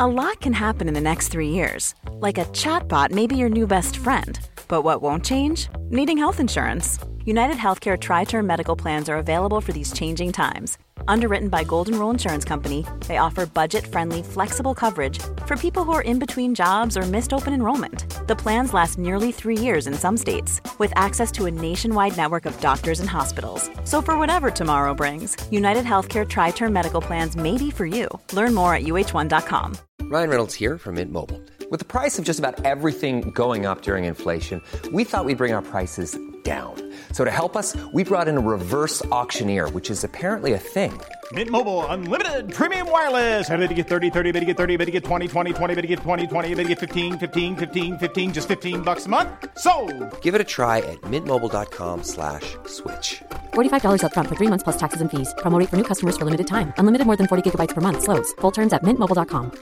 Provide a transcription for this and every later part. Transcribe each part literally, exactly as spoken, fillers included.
A lot can happen in the next three years. Like a chatbot may be your new best friend. But what won't change? Needing health insurance. United Healthcare Tri-Term Medical Plans are available for these changing times. Underwritten by Golden Rule Insurance Company, they offer budget-friendly, flexible coverage for people who are in between jobs or missed open enrollment. The plans last nearly three years in some states, with access to a nationwide network of doctors and hospitals. So for whatever tomorrow brings, United Healthcare Tri-Term Medical Plans may be for you. Learn more at U H one dot com. Ryan Reynolds here from Mint Mobile. With the price of just about everything going up during inflation, we thought we'd bring our prices down. So to help us, we brought in a reverse auctioneer, which is apparently a thing. Mint Mobile Unlimited Premium Wireless. How to get thirty, thirty, bit to get thirty, bit to get twenty, twenty, twenty, bit to get twenty, twenty, bit to get fifteen, fifteen, fifteen, fifteen, just fifteen bucks a month? Sold! Give it a try at mintmobile.com slash switch. forty-five dollars up front for three months plus taxes and fees. Promo rate for new customers for limited time. Unlimited more than forty gigabytes per month. Slows full terms at mint mobile dot com.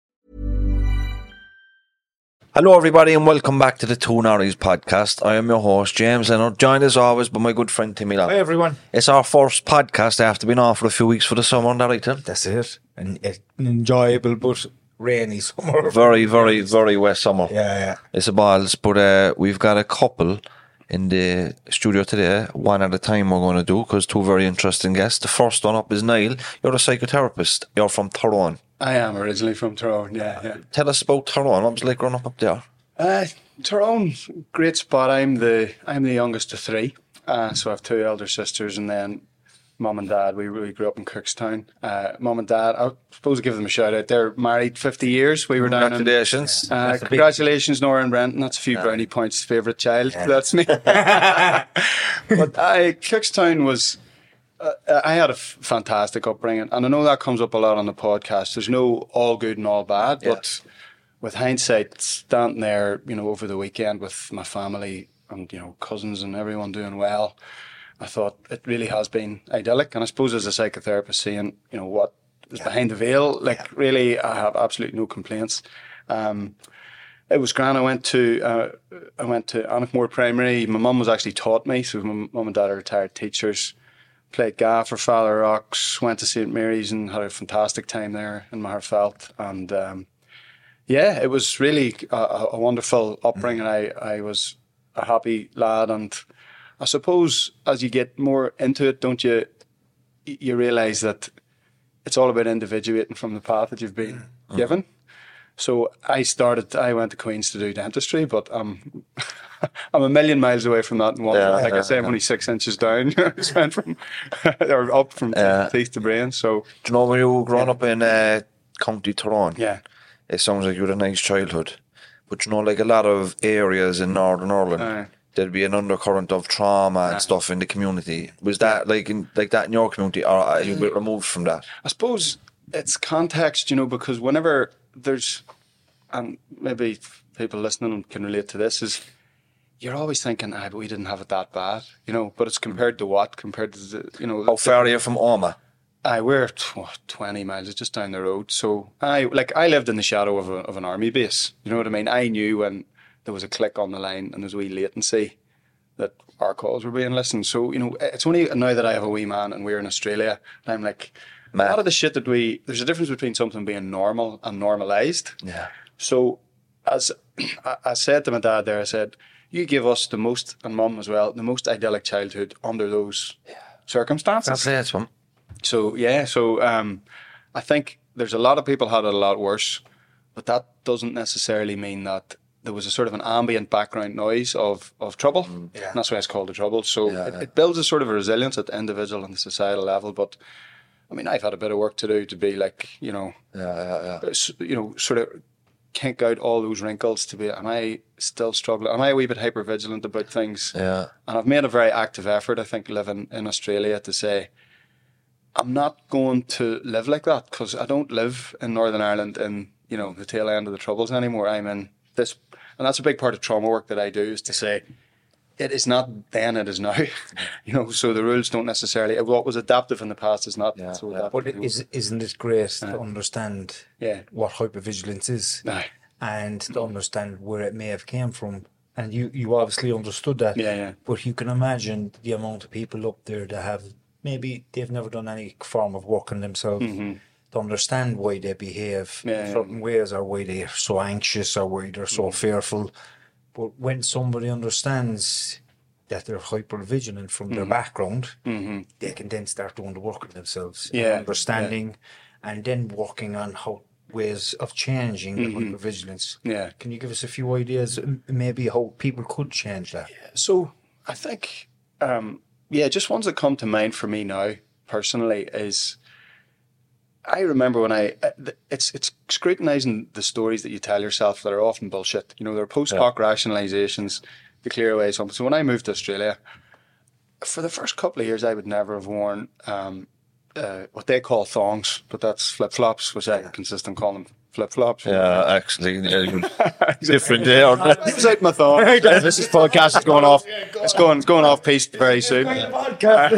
Hello everybody and welcome back to the Two Norries podcast. I am your host James Leonard, joined as always by my good friend Timmy Long. Hi everyone. It's our first podcast after being off for a few weeks for the summer, isn't that right, Tim? That's it. An, an enjoyable but rainy summer. Very, very, very wet summer. Yeah, yeah. It's a balls, but uh, we've got a couple in the studio today, one at a time we're going to do, because two very interesting guests. The first one up is Niall. You're a psychotherapist. You're from Tyrone. I am originally from Tyrone, yeah, yeah. Tell us about Tyrone. What was it like growing up up there? Uh, Tyrone, great spot. I'm the I'm the youngest of three, uh, so I have two elder sisters, and then mum and dad. We really grew up in Cookstown. Uh, mum and dad, I suppose to give them a shout out. They're married fifty years. We were down in. Congratulations! Uh, congratulations, Nora and Brenton. That's a few yeah. brownie points. Favourite child. Yeah. That's me. But I, Cookstown was. Uh, I had a f- fantastic upbringing, and I know that comes up a lot on the podcast. There's no all good and all bad, yeah. but with hindsight, standing there, you know, over the weekend with my family and, you know, cousins and everyone doing well, I thought it really has been idyllic. And I suppose as a psychotherapist, seeing, you know, what is yeah. behind the veil, like yeah. really, I have absolutely no complaints. Um, it was grand. I went to uh, I went to Annickmore Primary. My mum was actually taught me, so my mum and dad are retired teachers. Played gaff for Father Rocks, went to Saint Mary's and had a fantastic time there in Maherfelt. And um, yeah, it was really a, a wonderful upbringing. I, I was a happy lad, and I suppose as you get more into it, don't you, you realise that it's all about individuating from the path that you've been mm. given. So I started, I went to Queen's to do dentistry, but um, I'm a million miles away from that. And one, yeah, like yeah, I say, I'm yeah. only six inches down. I just went from, or up from uh, teeth to brain. So, do you know when you were growing yeah. up in uh, County Tyrone? Yeah. It sounds like you had a nice childhood. But you know, like a lot of areas in Northern Ireland, uh, there'd be an undercurrent of trauma uh, and stuff in the community. Was that like in, like that in your community, or are you a bit removed from that? I suppose it's context, you know, because whenever there's, and maybe people listening can relate to this, is you're always thinking, ah, but we didn't have it that bad, you know, but it's compared to what? Compared to, the, you know. How far are you from Omagh? I we're twenty miles, it's just down the road. So I like I lived in the shadow of, a, of an army base, you know what I mean? I knew when there was a click on the line and there was a wee latency that our calls were being listened. So, you know, it's only now that I have a wee man and we're in Australia, and I'm like, man. A lot of the shit that we, there's a difference between something being normal and normalised. Yeah. So as I said to my dad there, I said, you give us the most, and mum as well, the most idyllic childhood under those yeah. circumstances. That's it, one. So, yeah, so um, I think there's a lot of people had it a lot worse, but that doesn't necessarily mean that there was a sort of an ambient background noise of, of trouble. Mm. Yeah. And that's why it's called the trouble. So yeah, it, yeah. it builds a sort of a resilience at the individual and the societal level, but I mean, I've had a bit of work to do to be like, you know, yeah, yeah, yeah. you know, sort of kink out all those wrinkles to be, am I still struggling? Am I a wee bit hyper-vigilant about things? Yeah. And I've made a very active effort, I think, living in Australia to say, I'm not going to live like that, because I don't live in Northern Ireland in, you know, the tail end of the Troubles anymore. I'm in this, and that's a big part of trauma work that I do, is to say, it is not then, it is now. You know, so the rules don't necessarily, what was adaptive in the past is not yeah, so yeah. adaptive. But is, isn't it great yeah. to understand yeah. what hypervigilance is no. and to understand where it may have came from? And you, you obviously understood that. Yeah, yeah. But you can imagine the amount of people up there that have, maybe they've never done any form of work on themselves. Mm-hmm. to understand why they behave Yeah, in certain ways, or why they're so anxious, or why they're so fearful. But when somebody understands that they're hyper vigilant from their background, they can then start doing the work on themselves, and Yeah, understanding, and then working on how ways of changing the hypervigilance. Yeah. Can you give us a few ideas, m- maybe how people could change that? So I think, um, yeah, just ones that come to mind for me now personally is, I remember when I, uh, th- it's it's scrutinizing the stories that you tell yourself that are often bullshit. You know, they're post hoc rationalizations to clear away something. So when I moved to Australia, for the first couple of years, I would never have worn um, uh, what they call thongs, but that's flip flops, which I consist on calling them flip flops. Yeah, actually, yeah, different there. aren't they? It was out my thong. This is podcast is going off. It's going it's going off piece very soon. Would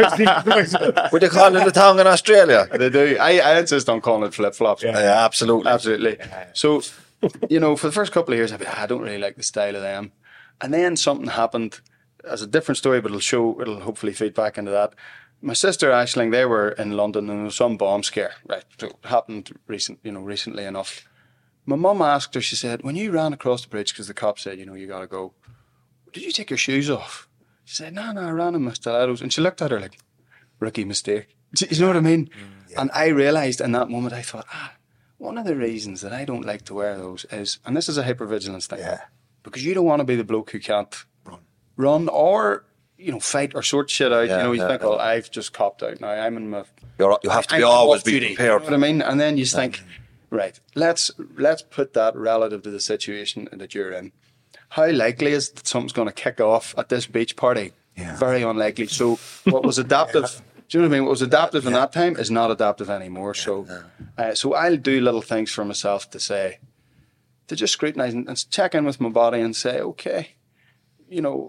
they call it the tongue in Australia? They do. I, I insist on calling it flip flops. Yeah, absolutely. Absolutely. So, you know, for the first couple of years, I'd be, "Ah, I don't really like the style of them. And then something happened as a different story, but it'll show, it'll hopefully feed back into that. My sister Aisling, they were in London and there was some bomb scare, right? So it happened recent, you know, recently enough. My mum asked her, she said, when you ran across the bridge, because the cop said, you know, you got to go, did you take your shoes off? She said, no, no, I ran in my stilettos. And she looked at her like, rookie mistake. Do you know what I mean? Mm, yeah. And I realised in that moment, I thought, ah, one of the reasons that I don't like to wear those is, and this is a hypervigilance thing, yeah. because you don't want to be the bloke who can't run, run or, you know, fight or sort shit out. Yeah, you know, you yeah, think, yeah. well, I've just copped out now. I'm in my... You're, you have to I'm be always be prepared. You know what I mean? And then you think, right, let's let's put that relative to the situation that you're in. How likely is that something's going to kick off at this beach party? Yeah. Very unlikely. So what was adaptive... yeah. Do you know what I mean? What was adaptive yeah. in that time is not adaptive anymore. Yeah, so yeah. Uh, so I'll do little things for myself to say, to just scrutinise and, and check in with my body and say, okay, you know,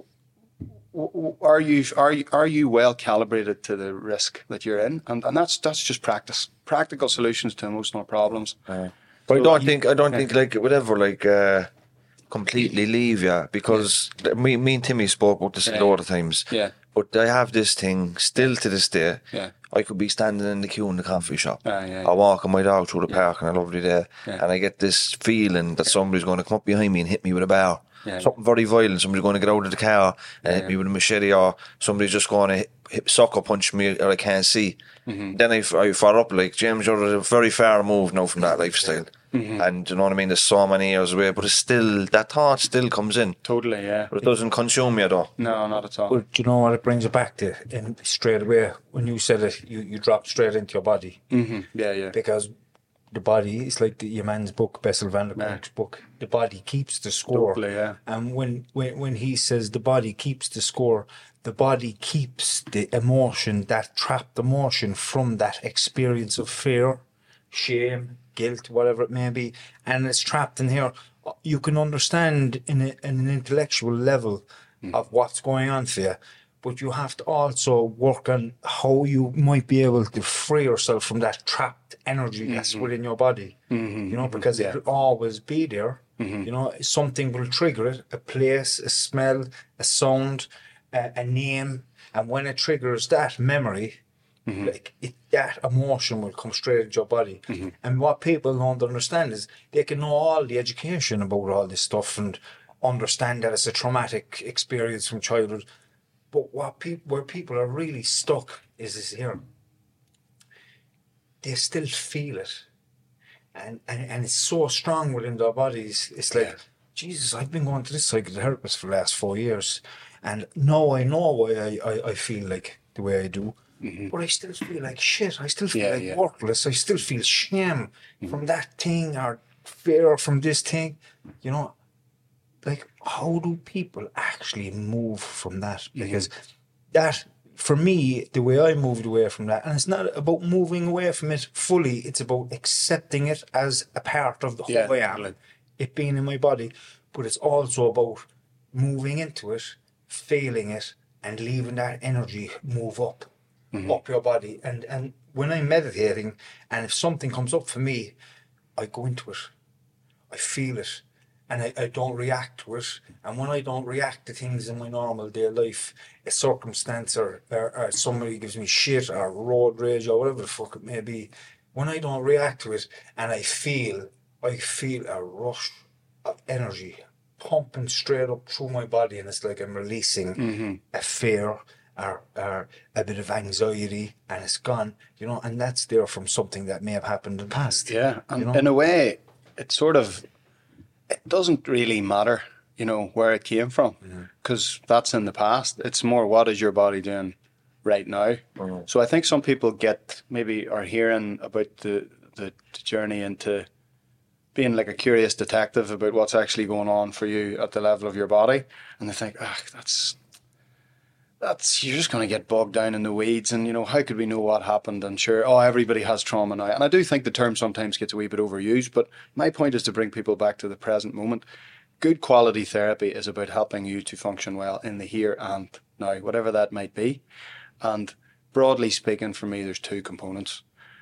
w- w- are you are you are you well calibrated to the risk that you're in? And and that's that's just practice, practical solutions to emotional problems. Uh, but so I don't you, think I don't yeah. think like whatever like uh, completely leave you because yeah. me me and Timmy spoke about this yeah. a lot of times. Yeah. But I have this thing still to this day. Yeah. I could be standing in the queue in the coffee shop. Ah, yeah, yeah. I walk on my dog through the yeah. park on a lovely day, yeah. and I get this feeling that somebody's going to come up behind me and hit me with a bar. Yeah. Something very violent. Somebody's going to get out of the car and yeah. hit me with a machete, or somebody's just going to hit, hit, sucker punch me, or I can't see. Mm-hmm. Then I, I fire up like, James, you're very far removed now from that lifestyle. Mm-hmm. And you know what I mean? There's so many years away, but it's still, that thought still comes in. Totally, yeah. But it doesn't consume you though. No, not at all. But do you know what it brings it back to? And straight away, when you said it, you, you dropped straight into your body. Mm-hmm. Yeah, yeah. Because the body, it's like the, your man's book, Bessel van der Kolk's yeah. book, the body keeps the score. Totally, yeah. And when, when, when he says the body keeps the score, the body keeps the emotion, that trapped emotion from that experience of fear, shame, guilt, whatever it may be, and it's trapped in here. You can understand in, a, in an intellectual level mm. of what's going on for you, but you have to also work on how you might be able to free yourself from that trapped energy mm-hmm. that's within your body. Mm-hmm. You know, because yeah. it will always be there. Mm-hmm. You know, something will trigger it, a place, a smell, a sound, a, a name, and when it triggers that memory, mm-hmm. like it, that emotion will come straight into your body. Mm-hmm. And what people don't understand is they can know all the education about all this stuff and understand that it's a traumatic experience from childhood. But what people, where people are really stuck is this here. They still feel it. And, and, and it's so strong within their bodies. It's like, yeah. Jesus, I've been going to this psychotherapist for the last four years. And now I know why I, I, I feel like the way I do. Mm-hmm. But I still feel like shit. I still feel yeah, like yeah. worthless. I still feel shame mm-hmm. from that thing or fear from this thing. You know, like, how do people actually move from that? Because mm-hmm. that, for me, the way I moved away from that, and it's not about moving away from it fully, it's about accepting it as a part of the yeah, who I am, it being in my body. But it's also about moving into it, feeling it, and leaving that energy move up. Mm-hmm. up your body. And and when I'm meditating and if something comes up for me, I go into it, I feel it, and I, I don't react to it. And when I don't react to things in my normal day life, a circumstance or, or, or somebody gives me shit or road rage or whatever the fuck it may be, when I don't react to it, and I feel, I feel a rush of energy pumping straight up through my body, and it's like I'm releasing Mm-hmm. a fear or, or a bit of anxiety, and it's gone, you know, and that's there from something that may have happened in the past. Yeah, and you know? in a way, it sort of, it doesn't really matter, you know, where it came from, because that's in the past. It's more, what is your body doing right now? Mm. So I think some people get, maybe are hearing about the, the, the journey into being like a curious detective about what's actually going on for you at the level of your body, and they think, ah, that's, that's, you're just going to get bogged down in the weeds, and, you know, how could we know what happened? And sure, oh, everybody has trauma now. And I do think the term sometimes gets a wee bit overused, but my point is to bring people back to the present moment. Good quality therapy is about helping you to function well in the here and now, whatever that might be. And broadly speaking, for me, there's two components.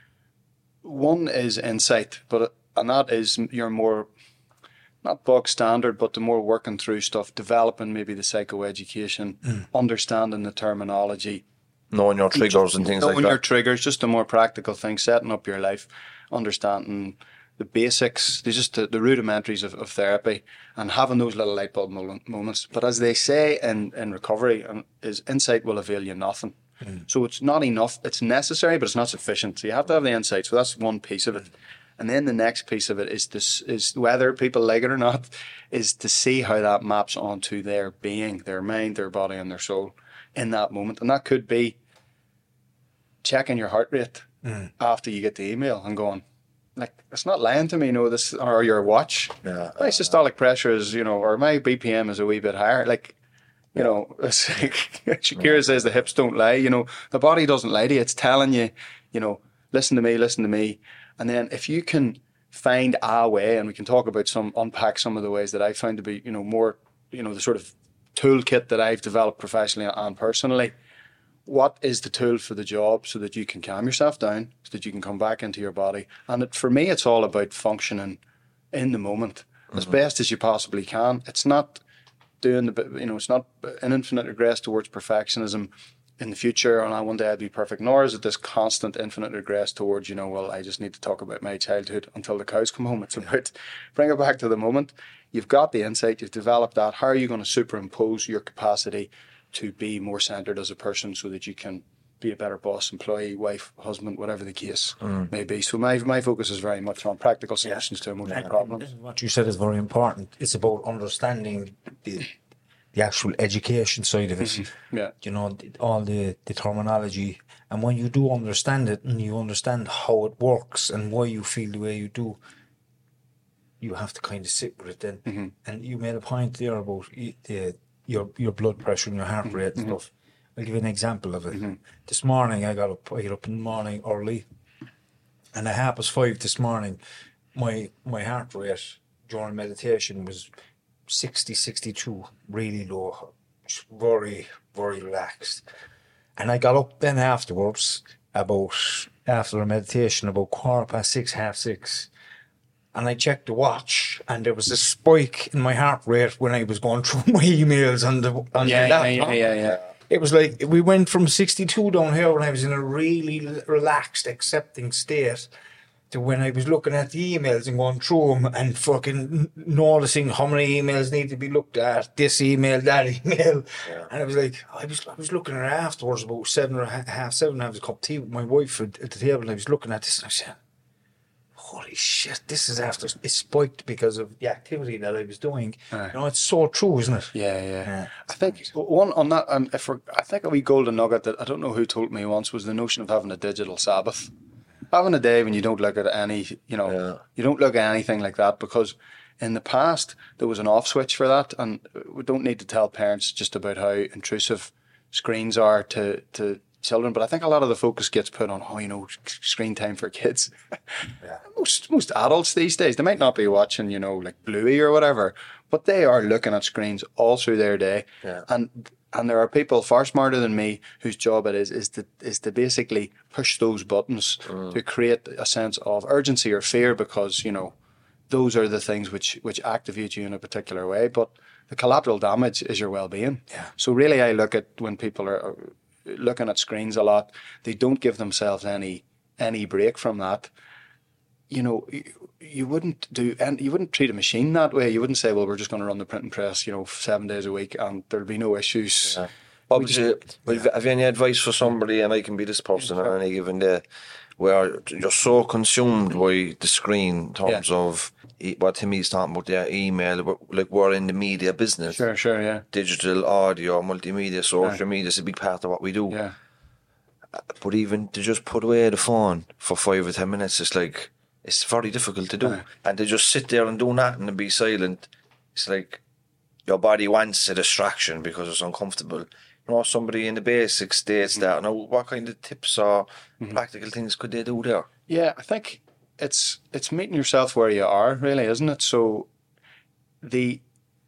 One is insight, but and that is your more, not bog standard, but the more working through stuff, developing maybe the psychoeducation, mm. understanding the terminology. Knowing your triggers and things like that. Knowing your triggers, just a more practical thing, setting up your life, understanding the basics, there's just the, the rudimentaries of, of therapy, and having those little light bulb moments. But as they say in, in recovery, um, is insight will avail you nothing. Mm. So it's not enough, it's necessary, but it's not sufficient. So you have to have the insight. So that's one piece of it. And then the next piece of it is this, is whether people like it or not, is to see how that maps onto their being, their mind, their body, and their soul in that moment. And that could be checking your heart rate mm. after you get the email and going, like, it's not lying to me, you know, this, or your watch. Yeah, my systolic pressure is, you know, or my B P M is a wee bit higher. Like, you know, it's like, Shakira says the hips don't lie. You know, the body doesn't lie to you. It's telling you, you know, listen to me, listen to me. And then if you can find a way, and we can talk about some, unpack some of the ways that I found to be, you know, more, you know, the sort of toolkit that I've developed professionally and personally. What is the tool for the job so that you can calm yourself down, so that you can come back into your body? And it, for me, it's all about functioning in the moment mm-hmm. as best as you possibly can. It's not doing the, you know, it's not an infinite regress towards perfectionism in the future, and I one day I'd be perfect, nor is it this constant infinite regress towards, you know, well, I just need to talk about my childhood until the cows come home. It's about bring it back to the moment. You've got the insight, you've developed that. How are you going to superimpose your capacity to be more centered as a person so that you can be a better boss, employee, wife, husband, whatever the case mm. may be? So my my focus is very much on practical solutions yeah. to emotional and, problems. And what you said is very important. It's about understanding the the actual education side of it. Mm-hmm. Yeah. You know, all the, the terminology. And when you do understand it and you understand how it works and why you feel the way you do, you have to kind of sit with it then. Mm-hmm. And you made a point there about the your your blood pressure and your heart rate mm-hmm. and stuff. I'll give you an example of it. Mm-hmm. This morning I got up, I got up in the morning early, and at half past five this morning, my my heart rate during meditation was sixty, sixty-two, really low, very, very relaxed. And I got up then afterwards, about, after the meditation, about quarter past six, half six, and I checked the watch, and there was a spike in my heart rate when I was going through my emails on the on yeah, the laptop. Yeah, yeah, yeah. It was like, we went from sixty-two down here when I was in a really relaxed, accepting state, to when I was looking at the emails and going through them and fucking noticing how many emails need to be looked at, this email, that email. Yeah. And I was like, I was I was looking at it afterwards, about seven or half seven, I was a cup of tea with my wife at, at the table, and I was looking at this and I said, holy shit, this is after, it spiked because of the activity that I was doing. Uh, you know, it's so true, isn't it? Yeah, yeah. yeah. I think one on that, um, if we're, I think a wee golden nugget that I don't know who told me once was the notion of having a digital Sabbath. Having a day when you don't look at any, you know, yeah. you don't look at anything like that, because in the past there was an off switch for that, and we don't need to tell parents just about how intrusive screens are to, to children, but I think a lot of the focus gets put on, oh, you know, screen time for kids. Yeah. most most adults these days, they might not be watching, you know, like Bluey or whatever, but they are looking at screens all through their day. Yeah. And and there are people far smarter than me whose job it is is to is to basically push those buttons mm. to create a sense of urgency or fear, because, you know, those are the things which which activate you in a particular way. But the collateral damage is your well-being. Yeah. So really, I look at when people are, are looking at screens a lot, they don't give themselves any any break from that, you know, you, you wouldn't do, and you wouldn't treat a machine that way. You wouldn't say, well, we're just going to run the printing press, you know, seven days a week, and there'll be no issues. Yeah. What would you, yeah. have you any advice for somebody, and I can be this person on any given day, where you're so consumed by the screen in terms yeah. of e- what Timmy's talking about there, email, like we're in the media business. Sure, sure, yeah. Digital, audio, multimedia, social yeah. media is a big part of what we do. Yeah. But even to just put away the phone for five or ten minutes, it's like, it's very difficult to do. Yeah. And to just sit there and do nothing and be silent, it's like your body wants a distraction because it's uncomfortable. You know, somebody in the basic states mm-hmm. that. Now, what kind of tips or mm-hmm. practical things could they do there? Yeah, I think it's it's meeting yourself where you are, really, isn't it? So, the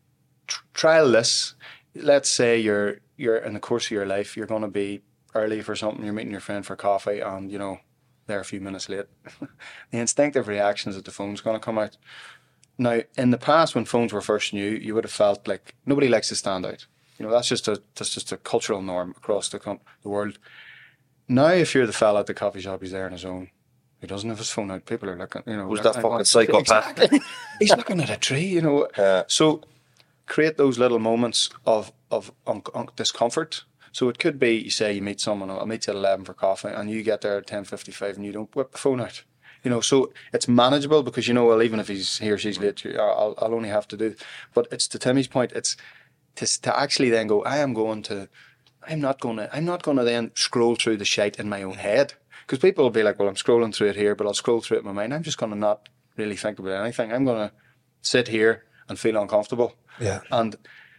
tr- trial this. Let's say you're you're in the course of your life, you're going to be early for something. You're meeting your friend for coffee, and you know they're a few minutes late. The instinctive reaction is that the phone's going to come out. Now, in the past, when phones were first new, you would have felt like nobody likes to stand out. You know, that's just a that's just a cultural norm across the com- the world. Now, if you're the fella at the coffee shop, he's there on his own. He doesn't have his phone out. People are looking, you know. Who's that fucking psychopath? Exactly. He's looking at a tree, you know. Yeah. So, create those little moments of of un- un- discomfort. So it could be, you say you meet someone, I'll meet you at eleven for coffee, and you get there at ten fifty-five and you don't whip the phone out. You know, so it's manageable because you know, well, even if he's he or she's late, I'll, I'll only have to do. But it's to Timmy's point, it's to, to actually then go, I am going to, I'm not going to, I'm not going to then scroll through the shite in my own head. Because people will be like, well, I'm scrolling through it here, but I'll scroll through it in my mind. I'm just going to not really think about anything. I'm going to sit here and feel uncomfortable. Yeah. And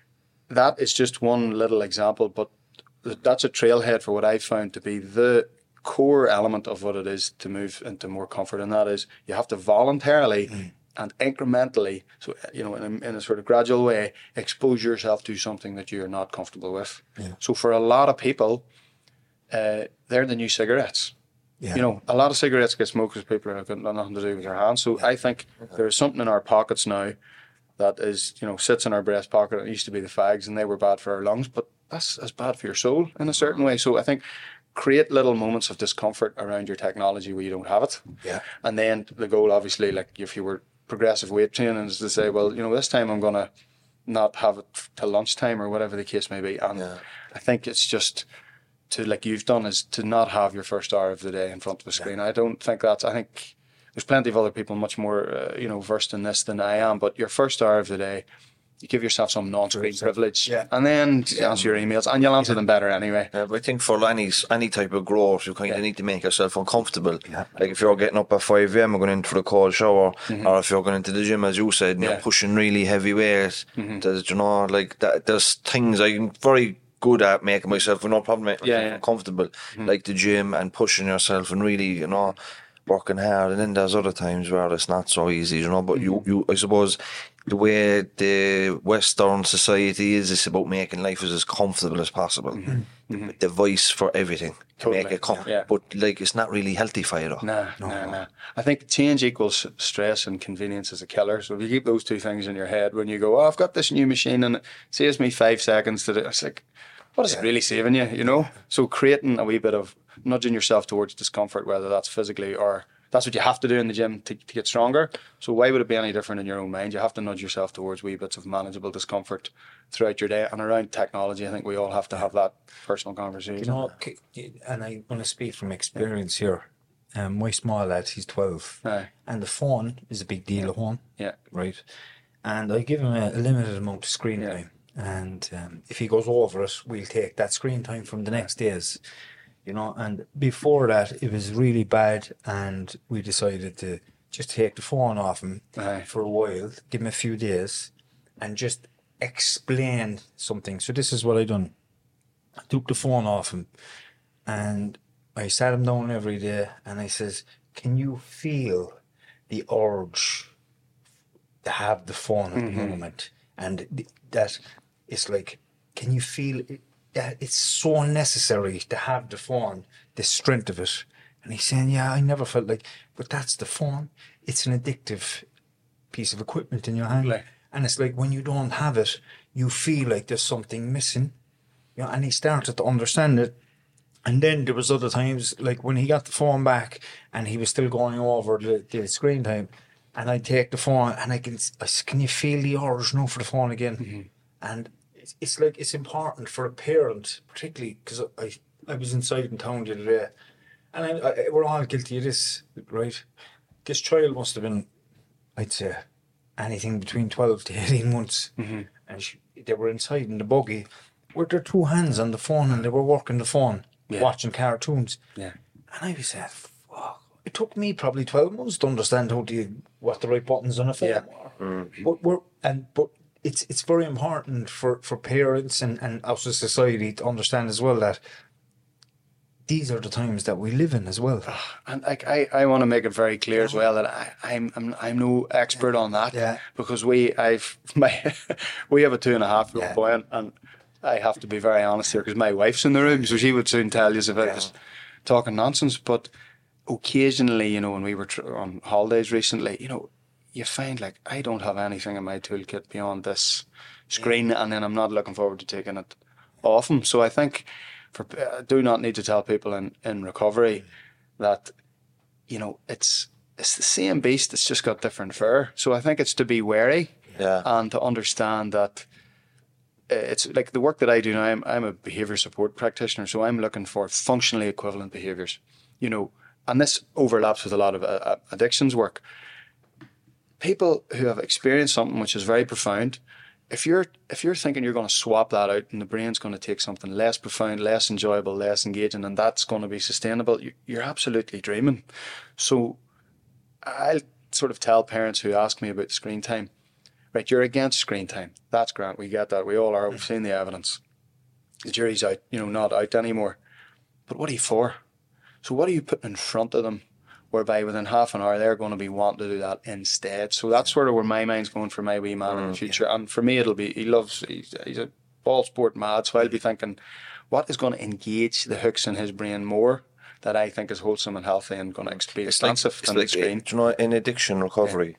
that is just one little example, but that's a trailhead for what I found to be the core element of what it is to move into more comfort, and that is you have to voluntarily mm. and incrementally, so you know, in a, in a sort of gradual way, expose yourself to something that you're not comfortable with. Yeah. So for a lot of people, uh, they're the new cigarettes. Yeah. You know, a lot of cigarettes get smoked because people are got nothing to do with their hands. So yeah. I think there is something in our pockets now that is, you know, sits in our breast pocket. It used to be the fags, and they were bad for our lungs, but that's as bad for your soul in a certain way. So I think create little moments of discomfort around your technology where you don't have it. Yeah. And then the goal, obviously, like if you were progressive weight training, is to say, well, you know, this time I'm going to not have it till lunchtime or whatever the case may be. And yeah. I think it's just to, like you've done, is to not have your first hour of the day in front of a screen. Yeah. I don't think that's, I think there's plenty of other people much more, uh, you know, versed in this than I am, but your first hour of the day, you give yourself some non-screen privilege, yeah. and then yeah. answer your emails, and you'll answer yeah. them better anyway. Yeah, but I think for any any type of growth, you kind of yeah. need to make yourself uncomfortable. Yeah. Like if you're getting up at five a.m. and going in for a cold shower, mm-hmm. or if you're going into the gym, as you said, and yeah. you're pushing really heavy weight, mm-hmm. there's, you know, like that, there's things I'm very good at making myself no problem making yeah, myself yeah. uncomfortable, mm-hmm. like the gym and pushing yourself and really, you know, working hard. And then there's other times where it's not so easy, you know. But mm-hmm. you, you, I suppose, the way the Western society is, it's about making life as, as comfortable as possible. Mm-hmm. Mm-hmm. The voice for everything to totally. make it comfortable. Yeah. But like, it's not really healthy for you, though. Nah, no, nah, nah. I think change equals stress, and convenience is a killer. So if you keep those two things in your head when you go, oh, I've got this new machine and it saves me five seconds to do, it's like, what is yeah. it really saving you? You know. So creating a wee bit of nudging yourself towards discomfort, whether that's physically or that's what you have to do in the gym to, to get stronger. So why would it be any different in your own mind? You have to nudge yourself towards wee bits of manageable discomfort throughout your day. And around technology, I think we all have to have that personal conversation. You know, and I want to speak from experience here. Um, my small lad, he's twelve. Aye. And the phone is a big deal at home. Yeah. Right. And I give him a, a limited amount of screen yeah. time. And um, if he goes over it, we'll take that screen time from the next days. You know, and before that, it was really bad, and we decided to just take the phone off him Aye. for a while, give him a few days, and just explain something. So this is what I done. I took the phone off him, and I sat him down every day, and I says, can you feel the urge to have the phone at mm-hmm. the moment? And th- that it's like, can you feel it? That it's so necessary to have the phone, the strength of it. And he's saying, yeah, I never felt like, but that's the phone. It's an addictive piece of equipment in your hand. Like, and it's like when you don't have it, you feel like there's something missing. You know, and he started to understand it. And then there was other times, like when he got the phone back and he was still going over the, the screen time, and I take the phone and I can, I s- can you feel the urge now for the phone again? Mm-hmm. And it's, it's like, it's important for a parent, particularly because I, I was inside in town the other day, and I, I, we're all guilty of this, right? This child must have been, I'd say, anything between twelve to eighteen months. Mm-hmm. And she, they were inside in the buggy with their two hands on the phone, and they were working the phone, Yeah. watching cartoons. Yeah. And I was saying, fuck. It took me probably twelve months to understand how to, what the right buttons on a phone Yeah. were. But we're, and, but it's, it's very important for, for parents and, and us as society to understand as well that these are the times that we live in as well. And like I, I want to make it very clear as well that I, I'm I'm I'm no expert on that. Yeah. Because we I've my we have a two and a half year old Yeah. boy, and, and I have to be very honest here because my wife's in the room, so she would soon tell you if I was talking nonsense. But occasionally, you know, when we were tr- on holidays recently, you know, you find like I don't have anything in my toolkit beyond this screen, and then I'm not looking forward to taking it off him. So I think. For, I do not need to tell people in, in recovery that, you know, it's it's the same beast, it's just got different fur. So I think it's to be wary Yeah. and to understand that uh, it's like the work that I do now, I'm, I'm a behaviour support practitioner, so I'm looking for functionally equivalent behaviours, you know, and this overlaps with a lot of uh, addictions work. People who have experienced something which is very profound, If you're if you're thinking you're going to swap that out and the brain's going to take something less profound, less enjoyable, less engaging, and that's going to be sustainable, you- you're absolutely dreaming. So I'll sort of tell parents who ask me about screen time, right, you're against screen time. That's grand. We get that. We all are. We've seen the evidence. The jury's out, you know, not out anymore. But what are you for? So what are you putting in front of them whereby within half an hour they're going to be wanting to do that instead? So that's sort of where my mind's going for my wee man in the future. And for me, it'll be, he loves, he's, he's a ball sport mad, so I'll be thinking, what is going to engage the hooks in his brain more that I think is wholesome and healthy and going to be It's like, expansive it's than like the screen? do you know, in addiction recovery,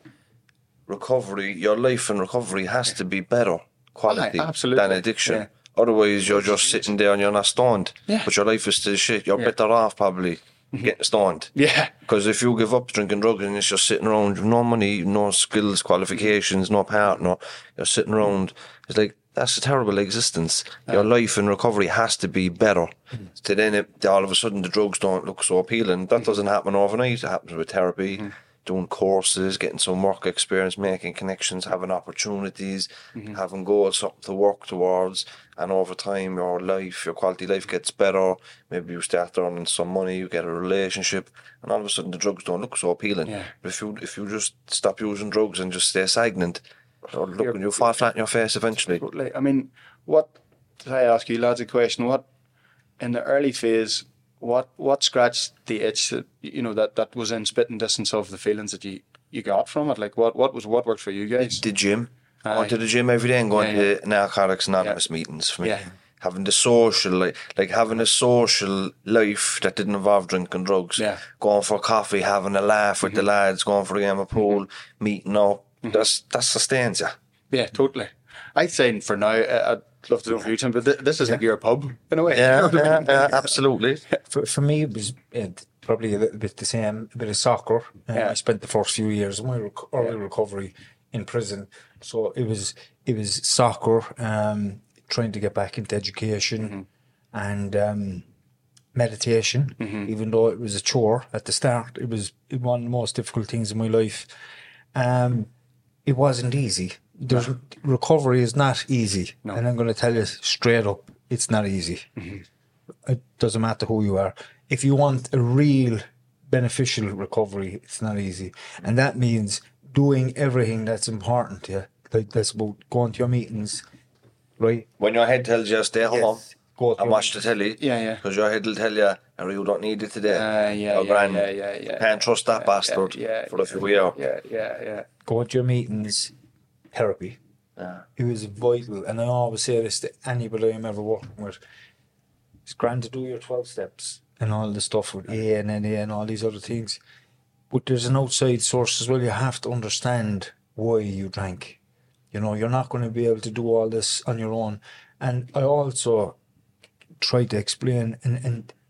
recovery, your life in recovery has to be better quality Aye, absolutely. than addiction. Yeah. Otherwise, you're just sitting there and you're not stoned. Yeah. But your life is still shit. You're Yeah. better off probably getting stoned. Yeah. Because if you give up drinking drugs and it's just sitting around, you've no money, no skills, qualifications, no partner, you're sitting around, it's like, that's a terrible existence. Your life in recovery has to be better. So then it, all of a sudden the drugs don't look so appealing. That doesn't happen overnight. It happens with therapy, doing courses, getting some work experience, making connections, having opportunities, having goals, something to work towards. And over time, your life, your quality of life gets better. Maybe you start earning some money, you get a relationship, and all of a sudden the drugs don't look so appealing. Yeah. But if you if you just stop using drugs and just stay stagnant, you're looking, you'll fall flat in your face eventually. Totally. I mean, what did I ask you, lads, a question? What in the early phase? What what scratched the itch that you know that, that was in spitting distance of the feelings that you, you got from it? Like what, what was what worked for you guys? The gym. Aye. Going to the gym every day and going Yeah, to Narcotics Anonymous Yeah. meetings for me. Yeah. Having the social, like, like having a social life that didn't involve drinking drugs. Yeah. Going for coffee, having a laugh with the lads, going for a game of pool, meeting up. That's that sustains you. Yeah, totally. I'd say for now, uh, I'd love to know for you, Tim, but th- this is like your pub in a way. Yeah, yeah, yeah, absolutely. For, for me, it was uh, probably a little bit the same, a bit of soccer. Uh, Yeah. I spent the first few years of my rec- early recovery in prison. So it was it was soccer, um, trying to get back into education and um, meditation, even though it was a chore at the start. It was one of the most difficult things in my life. Um, it wasn't easy. There's, recovery is not easy. And I'm going to tell you straight up, it's not easy. It doesn't matter who you are. If you want a real beneficial recovery, it's not easy. And that means doing everything that's important to you. Like that's about going to your meetings, right? When your head tells you stay home Yes. Go to and your watch the telly, Yeah, yeah. because your head will tell you, "Oh, you don't need it today. Uh, yeah, Your yeah, grand yeah, yeah, yeah. Can't trust that bastard yeah, for a few years." Yeah, yeah, yeah. Go to your meetings, therapy. Yeah. It was vital. And I always say this to anybody I'm ever working with. It's grand to do your twelve steps and all the stuff with A and N A and all these other things. But there's an outside source as well. You have to understand why you drank. You know, you're not going to be able to do all this on your own. And I also try to explain, and, and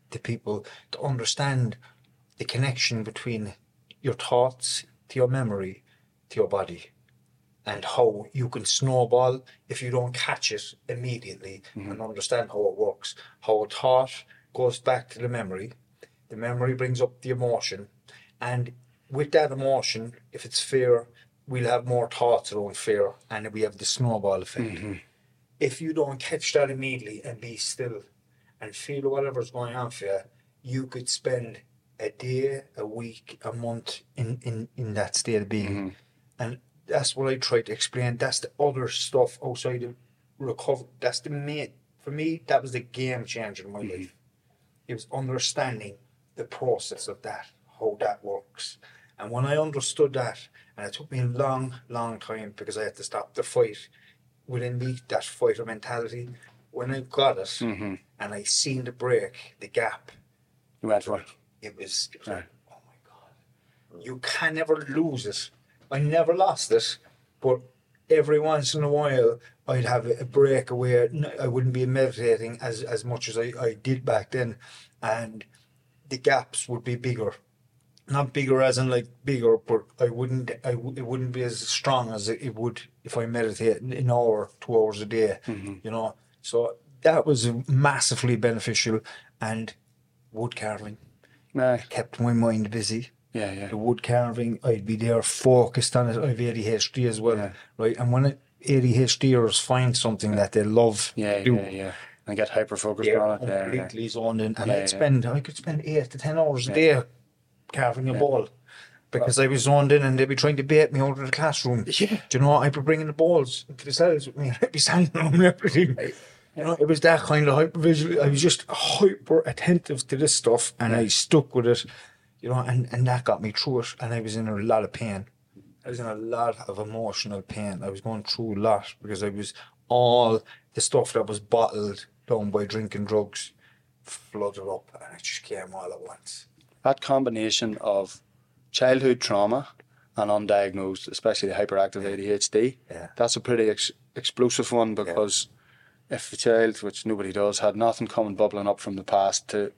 to people to understand the connection between your thoughts to your memory to your body, and how you can snowball if you don't catch it immediately mm-hmm. and understand how it works. How a thought goes back to the memory, the memory brings up the emotion, and with that emotion, if it's fear, we'll have more thoughts around fear, and we have the snowball effect. Mm-hmm. If you don't catch that immediately and be still and feel whatever's going on for you, you could spend a day, a week, a month in, in, in that state of being. Mm-hmm. And that's what I try to explain. That's the other stuff outside of recovery. That's the main, for me, that was the game changer in my mm-hmm. life. It was understanding the process of that, how that works. And when I understood that, and it took me a long, long time because I had to stop the fight within me, that fighter mentality. When I got it mm-hmm. and I seen the break, the gap, you went for it. It was, it was right. like, oh my God. You can never lose it. I never lost it, but every once in a while I'd have a break where I wouldn't be meditating as, as much as I, I did back then, and the gaps would be bigger. Not bigger as in like bigger, but I wouldn't I w- it wouldn't be as strong as it would if I meditate an hour, two hours a day, mm-hmm. you know. So that was massively beneficial, and wood carving Aye. kept my mind busy. Yeah, yeah. The wood carving, I'd be there focused on it. I have A D H D as well, yeah. right? And when ADHDers find something that they love, yeah, do, yeah, yeah, and get hyper focused on it, completely yeah, yeah. zoned in, and yeah, I'd spend, yeah. I could spend eight to ten hours a yeah. day carving a yeah. ball, because well, I was zoned in, and they'd be trying to bait me out of the classroom. Yeah, do you know? I'd be bringing the balls into the cells with me. I'd be standing on them and everything. Right. You know, it was that kind of hyper visual. I was just hyper attentive to this stuff, and yeah. I stuck with it. You know, and, and that got me through it, and I was in a lot of pain. I was in a lot of emotional pain. I was going through a lot because I was all the stuff that was bottled down by drinking drugs flooded up, and it just came all at once. That combination of childhood trauma and undiagnosed, especially the hyperactive A D H D, yeah. that's a pretty ex- explosive one, because yeah. if the child, which nobody does, had nothing coming bubbling up from the past to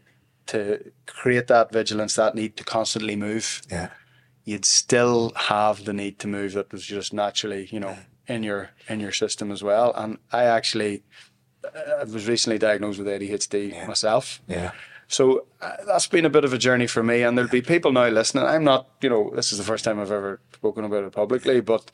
to create that vigilance, that need to constantly move, yeah. you'd still have the need to move that was just naturally, you know, in your in your system as well. And I actually I was recently diagnosed with A D H D yeah. myself. Yeah. So uh, that's been a bit of a journey for me, and there'll be people now listening. I'm not, you know, this is the first time I've ever spoken about it publicly, but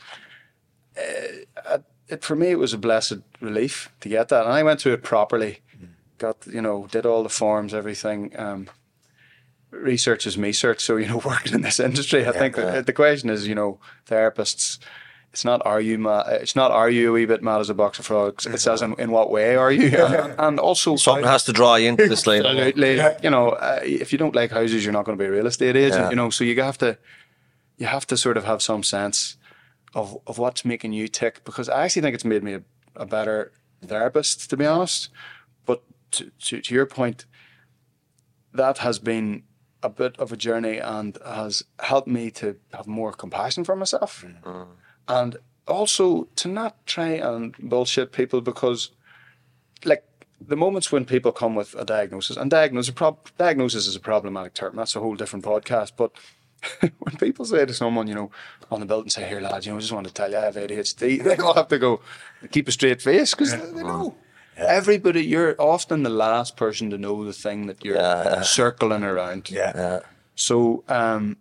uh, it, for me it was a blessed relief to get that. And I went through it properly. Got, you know, did all the forms, everything. Um, research is me search. So, you know, working in this industry, I yeah, think yeah. the, the question is, you know, therapists, it's not are you mad, it's not are you a wee bit mad as a box of frogs. It says in, in what way are you? And, and also something has to draw you into this lane. Absolutely. You know, uh, if you don't like houses, you're not going to be a real estate agent. Yeah. You know, so you have to, you have to sort of have some sense of of what's making you tick. Because I actually think it's made me a, a better therapist, to be honest. But To, to, to your point, that has been a bit of a journey and has helped me to have more compassion for myself, mm. and also to not try and bullshit people, because like the moments when people come with a diagnosis, and diagnosis, prob- diagnosis is a problematic term, that's a whole different podcast, but when people say to someone, you know, on the building, say, here lads, you know, I just want to tell you I have A D H D, they all have to go keep a straight face, because yeah. they know. Yeah. Everybody, you're often the last person to know the thing that you're yeah. circling around. Yeah. yeah. So, um,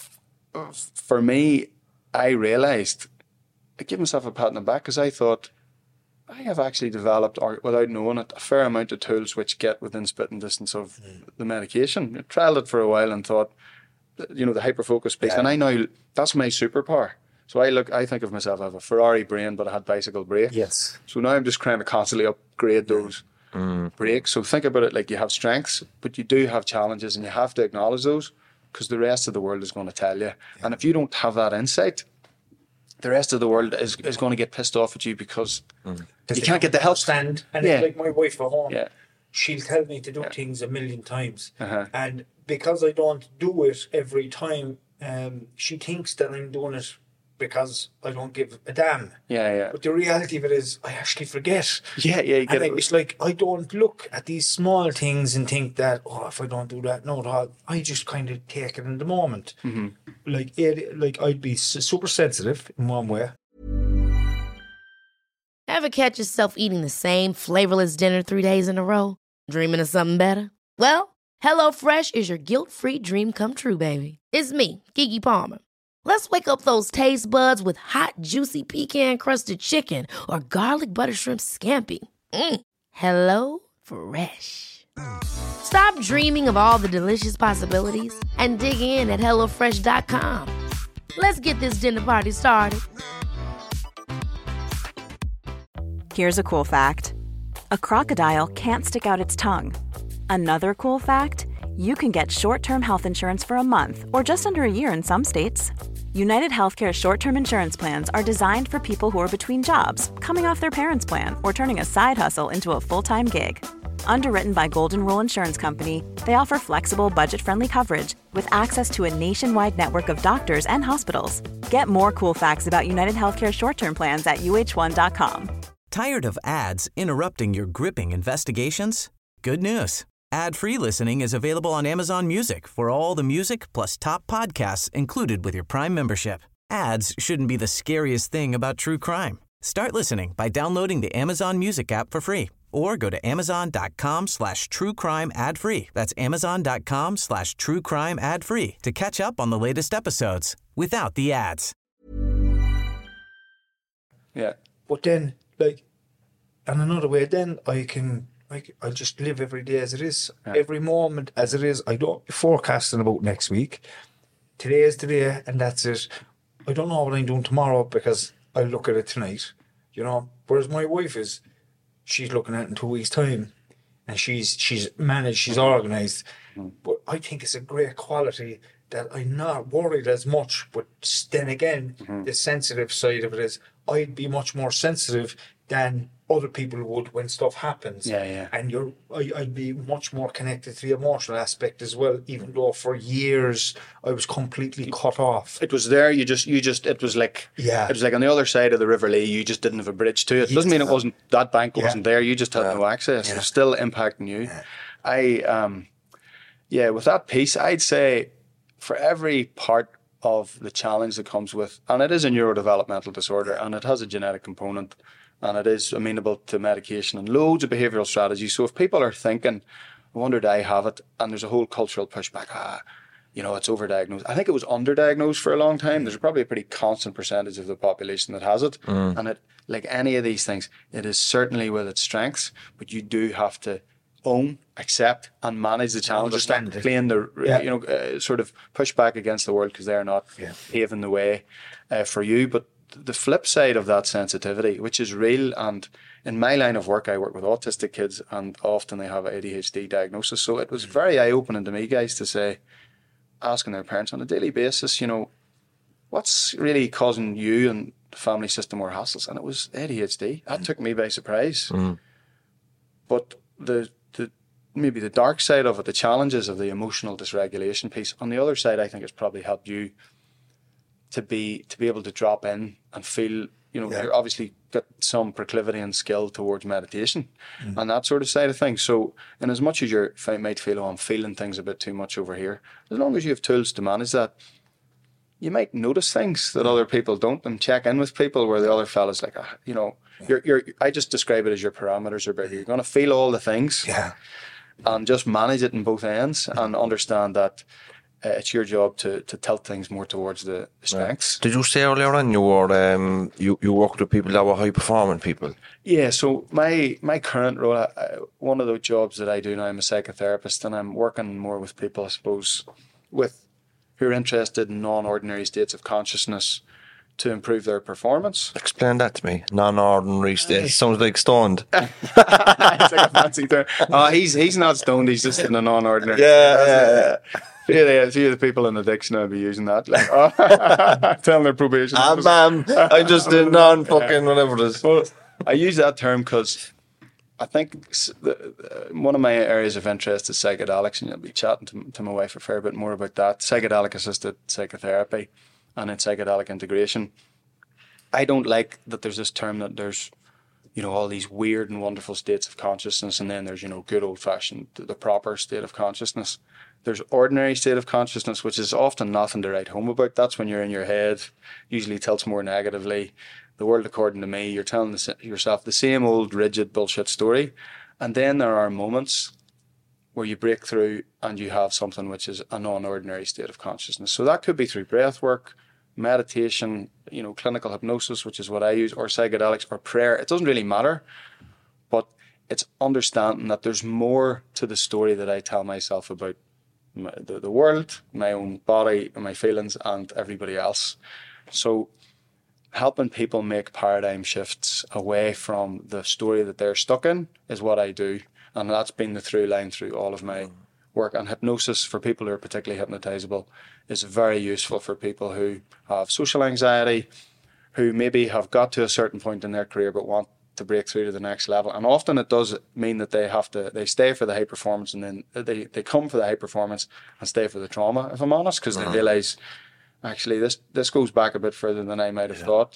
for me, I realised, I give myself a pat on the back, because I thought, I have actually developed, or without knowing it, a fair amount of tools which get within spitting distance of mm. the medication. I trialled it for a while and thought, you know, the hyper-focus piece. Yeah. And I know that's my superpower. So I look, I think of myself, I have a Ferrari brain, but I had bicycle brakes. Yes. So now I'm just trying to constantly upgrade those mm. brakes. So think about it like you have strengths, but you do have challenges, and you have to acknowledge those, because the rest of the world is going to tell you. Yeah. And if you don't have that insight, the rest of the world is, is going to get pissed off at you, because mm. you can't get the help. Stand. And yeah. it's like my wife at home. Yeah. She'll tell me to do yeah. things a million times. Uh-huh. And because I don't do it every time, um, she thinks that I'm doing it because I don't give a damn. Yeah, yeah. But the reality of it is, I actually forget. Yeah, yeah. You get And it. it's like, I don't look at these small things and think that, oh, if I don't do that, no, no, I just kind of take it in the moment. Mm-hmm. Like, it, like I'd be s- super sensitive in one way. Ever catch yourself eating the same flavorless dinner three days in a row? Dreaming of something better? Well, HelloFresh is your guilt-free dream come true, baby. It's me, Keke Palmer. Let's wake up those taste buds with hot, juicy pecan-crusted chicken or garlic butter shrimp scampi. Mm. Hello Fresh. Stop dreaming of all the delicious possibilities and dig in at hello fresh dot com. Let's get this dinner party started. Here's a cool fact. A crocodile can't stick out its tongue. Another cool fact, you can get short-term health insurance for a month or just under a year in some states. United Healthcare short-term insurance plans are designed for people who are between jobs, coming off their parents' plan, or turning a side hustle into a full-time gig. Underwritten by Golden Rule Insurance Company, they offer flexible, budget-friendly coverage with access to a nationwide network of doctors and hospitals. Get more cool facts about United Healthcare short-term plans at U H one dot com. Tired of ads interrupting your gripping investigations? Good news. Ad-free listening is available on Amazon Music for all the music plus top podcasts included with your Prime membership. Ads shouldn't be the scariest thing about true crime. Start listening by downloading the Amazon Music app for free or go to amazon.com slash true crime ad free. That's amazon.com slash true crime ad free to catch up on the latest episodes without the ads. Yeah. But then, like, and another way, then I can, like, I just live every day as it is, Yeah. every moment as it is. I don't be forecasting about next week. Today is today, and that's it. I don't know what I'm doing tomorrow because I look at it tonight, you know. Whereas my wife is, she's looking at it in two weeks' time, and she's she's managed, she's organised. Mm. But I think it's a great quality that I'm not worried as much. But then again, Mm-hmm. the sensitive side of it is I'd be much more sensitive than other people would when stuff happens. Yeah, yeah. And you're, I, I'd be much more connected to the emotional aspect as well, even though for years I was completely cut off. It was there. You just, you just. It was like, Yeah. It was like on the other side of the River Lee. You just didn't have a bridge to it. Doesn't mean it wasn't, that bank Yeah. wasn't there. You just had no access. It Yeah. was still impacting you. I, um, yeah, with that piece, I'd say for every part of the challenge that comes with, and it is a neurodevelopmental disorder, and it has a genetic component, and it is amenable to medication and loads of behavioural strategies. So if people are thinking, I wonder, do I have it? And there's a whole cultural pushback. Ah, you know, it's overdiagnosed. I think it was underdiagnosed for a long time. There's probably a pretty constant percentage of the population that has it. And it, like any of these things, it is certainly with its strengths, but you do have to own, accept, and manage the challenge. Just Understand it. playing the, Yeah. you know, uh, sort of push back against the world because they're not Yeah. paving the way uh, for you. But the flip side of that sensitivity, which is real, and in my line of work, I work with autistic kids, and often they have a A D H D diagnosis. So it was very eye-opening to me, guys, to say, asking their parents on a daily basis, you know, what's really causing you and the family system more hassles? And it was A D H D. That took me by surprise. But the the maybe the dark side of it, the challenges of the emotional dysregulation piece. On the other side, I think it's probably helped you to be to be able to drop in and feel, you know, Yeah. you're obviously got some proclivity and skill towards meditation and that sort of side of things. So, in as much as you might feel, oh, I'm feeling things a bit too much over here, as long as you have tools to manage that, you might notice things that other people don't, and check in with people where the other fella's like, ah, you know, you're, you're, I just describe it as your parameters are bigger. You're going to feel all the things Yeah. and just manage it in both ends and understand that uh, it's your job to, to tilt things more towards the, the strengths. Did you say earlier on you were um, you you worked with people that were high performing people? Yeah, so my my current role, uh, one of the jobs that I do now, I'm a psychotherapist, and I'm working more with people, I suppose, with who are interested in non-ordinary states of consciousness to improve their performance. Explain that to me. Non-ordinary state. It sounds like stoned. It's like a fancy term. Oh, he's he's not stoned. He's just in a non-ordinary. Yeah, yeah, yeah. Yeah, yeah, a few of the people in addiction will be using that, like, oh, telling their probation. Ah, ma'am, I just did non-fucking whatever it is. Well, I use that term because I think s- the, uh, one of my areas of interest is psychedelics, and I'll be chatting to, to my wife a fair bit more about that. Psychedelic assisted psychotherapy and in psychedelic integration. I don't like that there's this term that there's, you know, all these weird and wonderful states of consciousness, and then there's, you know, good old-fashioned, the proper state of consciousness. There's ordinary state of consciousness, which is often nothing to write home about. That's when you're in your head, usually tilts more negatively. The world according to me, you're telling the, yourself the same old rigid bullshit story. And then there are moments where you break through and you have something which is a non-ordinary state of consciousness. So that could be through breath work, meditation, you know, clinical hypnosis, which is what I use, or psychedelics, or prayer. It doesn't really matter, but it's understanding that there's more to the story that I tell myself about my, the, the world, my own body, my feelings, and everybody else. So helping people make paradigm shifts away from the story that they're stuck in is what I do. And that's been the through line through all of my work. And hypnosis, for people who are particularly hypnotizable, is very useful for people who have social anxiety, who maybe have got to a certain point in their career but want to break through to the next level. And often it does mean that they have to, they stay for the high performance, and then they, they come for the high performance and stay for the trauma, if I'm honest, because uh-huh. they realise, actually, this, this goes back a bit further than I might have yeah. thought.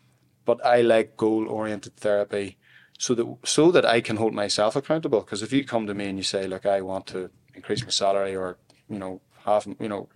But I like goal-oriented therapy so that so that I can hold myself accountable. Because if you come to me and you say, look, I want to increase my salary, or, you know, have, you know,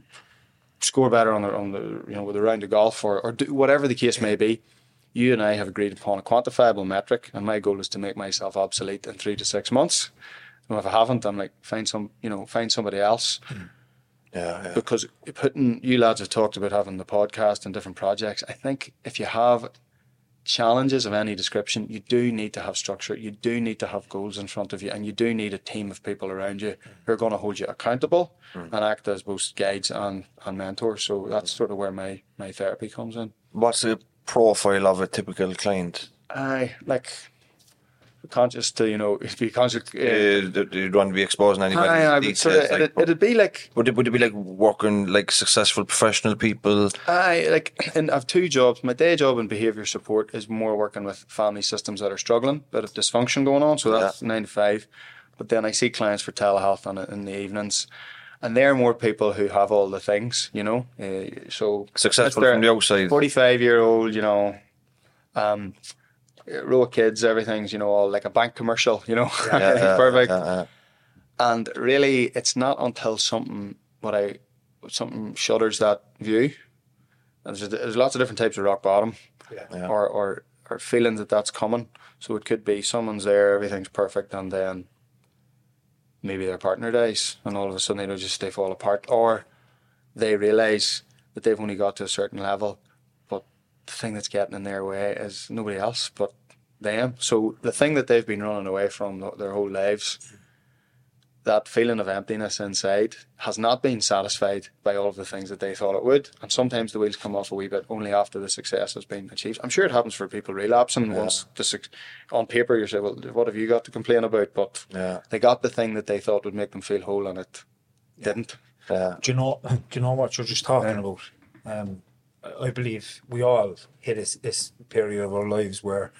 score better on the, on the you know, with a round of golf, or, or do whatever the case may be, you and I have agreed upon a quantifiable metric, and my goal is to make myself obsolete in three to six months. And if I haven't, I'm like, find some, you know, find somebody else. Mm. Yeah, yeah. Because putting, you lads have talked about having the podcast and different projects. I think if you have challenges of any description, you do need to have structure. You do need to have goals in front of you, and you do need a team of people around you who are going to hold you accountable mm. and act as both guides and, and mentors. So that's sort of where my, my therapy comes in. What's the profile of a typical client? I like conscious to, you know, be conscious. Uh, uh, you don't want to be exposing anybody. I, I would sort of, like, it'd, it'd be like. Would it, would it be like working like successful professional people? I like, and I have two jobs. My day job in behaviour support is more working with family systems that are struggling, bit of dysfunction going on. So that's yeah. nine to five. But then I see clients for telehealth on in the evenings, and they're more people who have all the things, you know. Uh, so successful from the outside. Forty-five year old, you know. Um, row of kids, everything's, you know, all like a bank commercial, you know. Yeah, yeah, perfect. Yeah, yeah. And really, it's not until something what I something shudders that view. And there's, there's lots of different types of rock bottom, yeah. Yeah. or or or feelings that that's coming. So it could be someone's there, everything's perfect, and then maybe their partner dies, and all of a sudden they just they fall apart, or they realise that they've only got to a certain level. The thing that's getting in their way is nobody else but them. So the thing that they've been running away from their whole lives, that feeling of emptiness inside, has not been satisfied by all of the things that they thought it would. And sometimes the wheels come off a wee bit only after the success has been achieved. I'm sure it happens for people relapsing. Yeah. Once the su- on paper you say, well, what have you got to complain about? But yeah. they got the thing that they thought would make them feel whole, and it yeah. didn't. Yeah. Do you know? Do you know what you're just talking yeah. about? Um, I believe we all hit this, this period of our lives where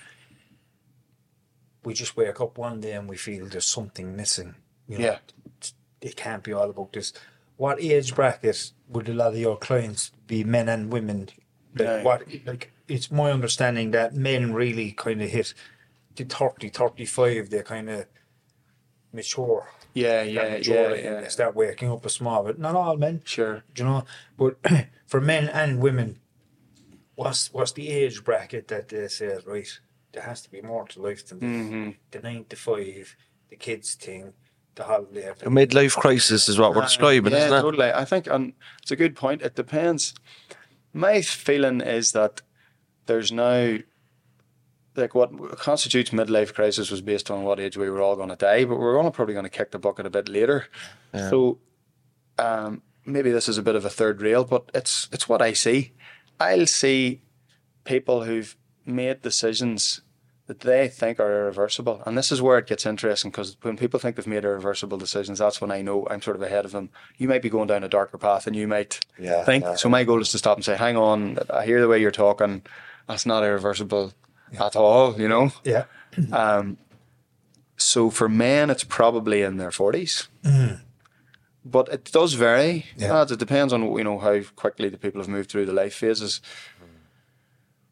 we just wake up one day and we feel there's something missing. You know, yeah. It can't be all about this. What age bracket would a lot of your clients be, men and women? Like, yeah. what, like, it's my understanding that men really kind of hit the thirty, thirty-five, they kind of mature. Yeah, yeah, yeah, yeah. They start waking up a small bit. Not all men. Sure. Do you know? But for men and women, what's what's the age bracket that they say, right, there has to be more to life than mm-hmm. the nine to five, the kids thing, the holiday. A midlife crisis is what we're describing, yeah, isn't it? Totally. I think, and it's a good point. It depends. My feeling is that there's now, like, what constitutes midlife crisis was based on what age we were all going to die, but we're all probably going to kick the bucket a bit later. Yeah. So um, maybe this is a bit of a third rail, but it's it's what I see. I'll see people who've made decisions that they think are irreversible, and this is where it gets interesting, because when people think they've made irreversible decisions, that's when I know I'm sort of ahead of them. You might be going down a darker path than you might yeah, think. yeah. So my goal is to stop and say, hang on, I hear the way you're talking. That's not irreversible yeah. at all, you know? Yeah. um, so for men, it's probably in their forties. Mm. But it does vary. Yeah. It depends on, you know, how quickly the people have moved through the life phases.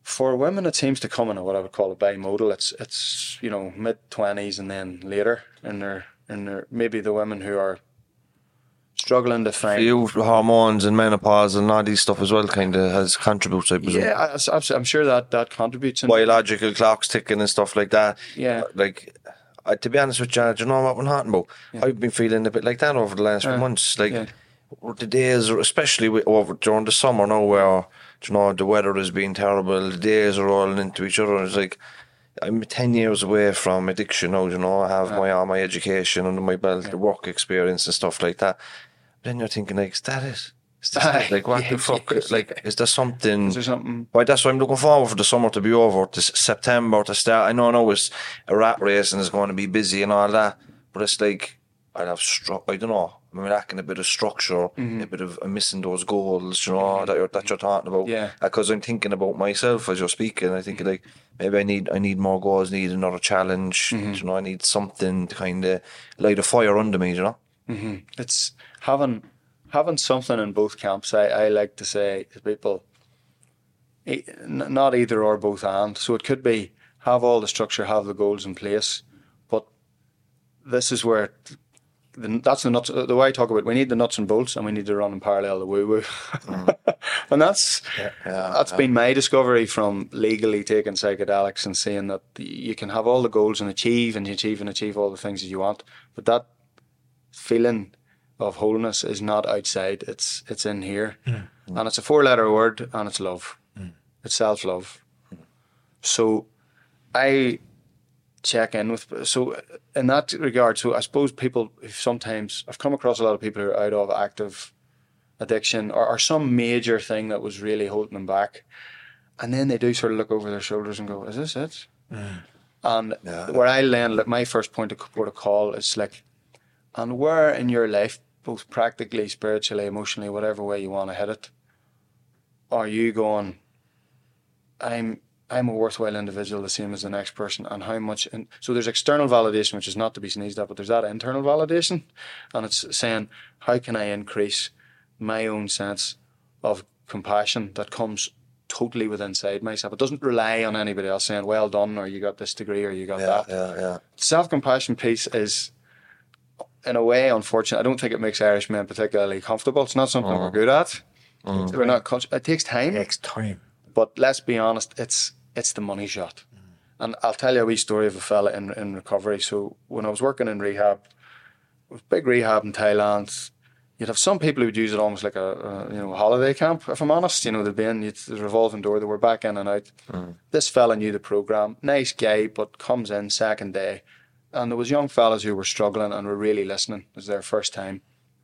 For women, it seems to come in a, what I would call a bimodal. It's it's you know mid twenties and then later in their in their maybe the women who are struggling to find few hormones and menopause and all these stuff as well kind of has contributes, I presume. Yeah, I, I'm sure that that contributes. In biological clocks ticking and stuff like that. Yeah, like I, to be honest with you, do you know what we're talking about? Yeah. I've been feeling a bit like that over the last uh, few months. Like yeah. the days, especially with, over during the summer now, where you know the weather has been terrible. The days are rolling into each other. It's like I'm ten years away from addiction now. You know, I have yeah. my all my education under my belt, yeah. the work experience and stuff like that. Then you're thinking, like, is that it? Is this it? Like, what yeah, the fuck? Yeah. Like, is there something? Is there something? Well, that's why I'm looking forward for the summer to be over, this September to start. I know, I know it's a rat race and it's going to be busy and all that, but it's like, I'll have, stru- I don't know, I'm lacking a bit of structure, mm-hmm. a bit of, I'm missing those goals, you know, mm-hmm. that, you're, that you're talking about. Yeah. Because I'm thinking about myself as you're speaking. I think, mm-hmm. like, maybe I need I need more goals, need another challenge, mm-hmm. you know, I need something to kind of light a fire under me, you know? Mm-hmm. It's having... Having something in both camps, I, I like to say to people, not either or, both and. So it could be have all the structure, have the goals in place, but this is where the, that's the nuts. The way I talk about it, we need the nuts and bolts, and we need to run in parallel the woo woo, mm. and that's yeah, yeah, that's yeah. been my discovery from legally taking psychedelics and seeing that you can have all the goals and achieve and achieve and achieve all the things that you want, but that feeling of wholeness is not outside, it's it's in here. Mm. And it's a four letter word, and it's love. Mm. It's self-love. Mm. So I check in with, so in that regard, so I suppose people sometimes, I've come across a lot of people who are out of active addiction or, or some major thing that was really holding them back, and then they do sort of look over their shoulders and go, is this it? Mm. And yeah. where I land, like my first point of port of call is like, and where in your life, both practically, spiritually, emotionally, whatever way you want to hit it, are you going, I'm I'm a worthwhile individual the same as the next person, and how much, in, so there's external validation, which is not to be sneezed at, but there's that internal validation, and it's saying, how can I increase my own sense of compassion that comes totally within inside myself? It doesn't rely on anybody else saying, well done, or you got this degree, or you got yeah, that. Yeah, yeah. Self-compassion piece is, in a way, unfortunate. I don't think it makes Irishmen particularly comfortable. It's not something mm. we're good at. Mm. We're not. It takes time. It takes time. But let's be honest, it's it's the money shot. Mm. And I'll tell you a wee story of a fella in in recovery. So when I was working in rehab, it was big rehab in Thailand. You'd have some people who'd use it almost like a, a you know a holiday camp. If I'm honest, you know they'd be in the revolving door. They were back in and out. Mm. This fella knew the program. Nice guy, but comes in second day. And there was young fellas who were struggling and were really listening. It was their first time.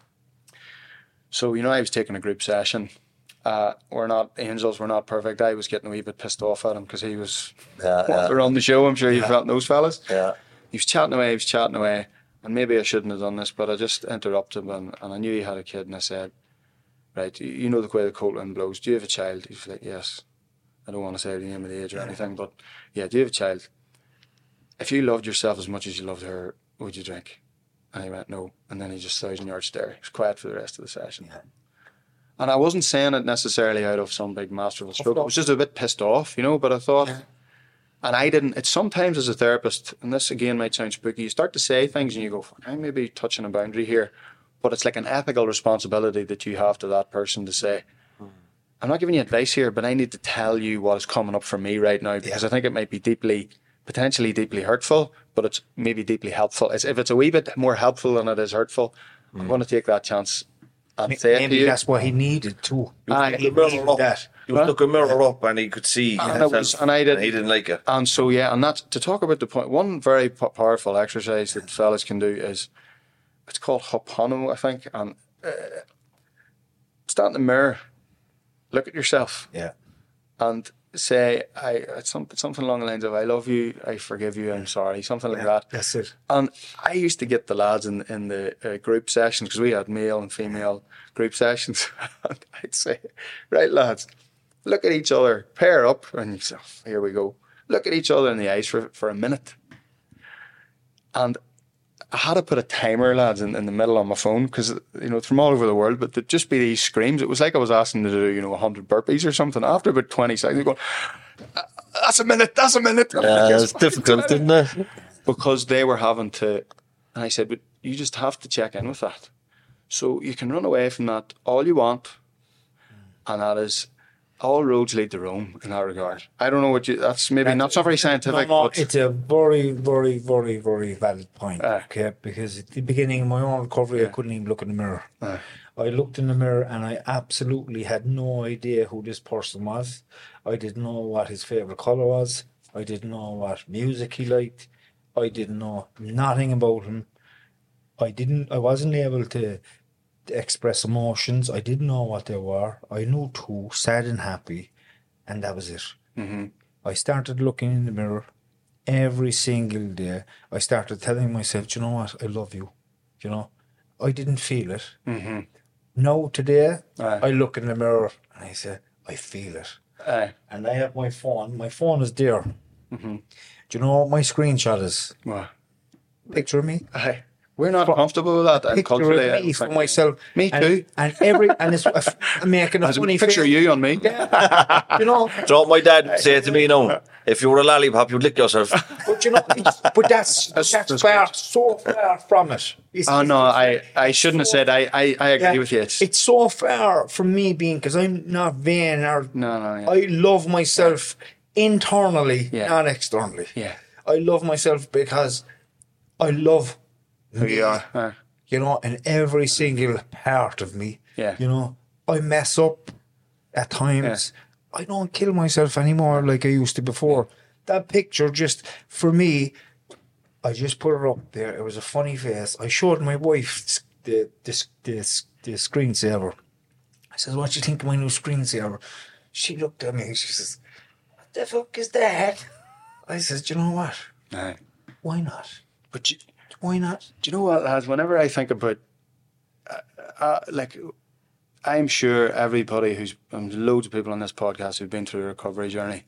So, you know, I was taking a group session. Uh, we're not angels, we're not perfect. I was getting a wee bit pissed off at him because he was yeah, yeah. around the show. I'm sure you yeah. felt those fellas. Yeah. He was chatting away, he was chatting away. And maybe I shouldn't have done this, but I just interrupted him and, and I knew he had a kid. And I said, right, you know the way the cold wind blows. Do you have a child? He was like, yes. I don't want to say the name of the age or anything, but yeah, do you have a child? If you loved yourself as much as you loved her, would you drink? And he went, no. And then he just thousand yards there. He was quiet for the rest of the session. Yeah. And I wasn't saying it necessarily out of some big masterful stroke. I was just a bit pissed off, you know, but I thought, yeah. and I didn't, it's sometimes as a therapist, and this again might sound spooky, you start to say things and you go, I may be touching a boundary here, but it's like an ethical responsibility that you have to that person to say, mm. I'm not giving you advice here, but I need to tell you what is coming up for me right now, because yeah. I think it might be deeply potentially deeply hurtful, but it's maybe deeply helpful. It's, if it's a wee bit more helpful than it is hurtful, mm. I'm going to take that chance and maybe, say it maybe to you. That's what he needed too. He was looking a mirror up. That. He was huh? looking a mirror up and he could see and, himself, was, and, I did, and he didn't like it. And so, yeah, and that's, to talk about the point, one very p- powerful exercise that fellas can do is, it's called Ho'oponopono, I think, and uh, stand in the mirror, look at yourself. Yeah. And say, I it's something, something along the lines of, I love you, I forgive you, I'm sorry, something like yeah, that. That's it. And I used to get the lads in, in the uh, group sessions, because we had male and female group sessions, and I'd say, right lads, look at each other, pair up, and you say, here we go. Look at each other in the eyes for, for a minute. And I had to put a timer, lads, in, in the middle on my phone, because, you know, it's from all over the world, but there'd just be these screams. It was like I was asking them to do, you know, one hundred burpees or something. After about twenty seconds, they're going, That's a minute. That's a minute. Yeah, it's difficult, isn't it? Because they were having to, and I said, but you just have to check in with that. So you can run away from that all you want, and that is, all roads lead to Rome in that regard. I don't know what you, that's maybe that's, not so very scientific. No, no, but it's a very, very, very, very valid point, uh, okay? Because at the beginning of my own recovery, yeah. I couldn't even look in the mirror. Uh, I looked in the mirror and I absolutely had no idea who this person was. I didn't know what his favourite colour was. I didn't know what music he liked. I didn't know nothing about him. I didn't, I wasn't able to express emotions. I didn't know what they were. I knew two, sad and happy, and that was it. mm-hmm. I started looking in the mirror every single day. I started telling myself, do you know what, I love you. You know, I didn't feel it. Mm-hmm. Now today, Aye. I look in the mirror and I say, I feel it. Aye. And I have my phone. My phone is there. Mm-hmm. Do you know what my screenshot is? What? Picture of me. Aye. We're not for, comfortable with that. Picture culturally, of me I for think. myself. Me and, too. And every and it's I'm making a As funny a picture face. of you on me. Yeah. You know. Do you know what my dad would say to me now? If you were a lollipop, you'd lick yourself. But you know, it's, but that's that's, that's far, so far from it. It's, Oh it's, no, I, I shouldn't so, have said. I, I, I agree yeah, with you. It's, it's so far from me being, because I'm not vain or no, no. Yeah. I love myself internally, Yeah. not externally. Yeah. I love myself because I love Who me, you are. Uh, you know, and every single part of me. Yeah. You know, I mess up at times. Yeah. I don't kill myself anymore like I used to before. That picture just, for me, I just put it up there. It was a funny face. I showed my wife the the, the, the screensaver. I said, what do you think of my new screensaver? She looked at me and she says, what the fuck is that? I said, you know what? Aye. Why not? But you, Why not? do you know what, lads? Whenever I think about, uh, uh, like, I'm sure everybody who's, um, loads of people on this podcast who've been through a recovery journey,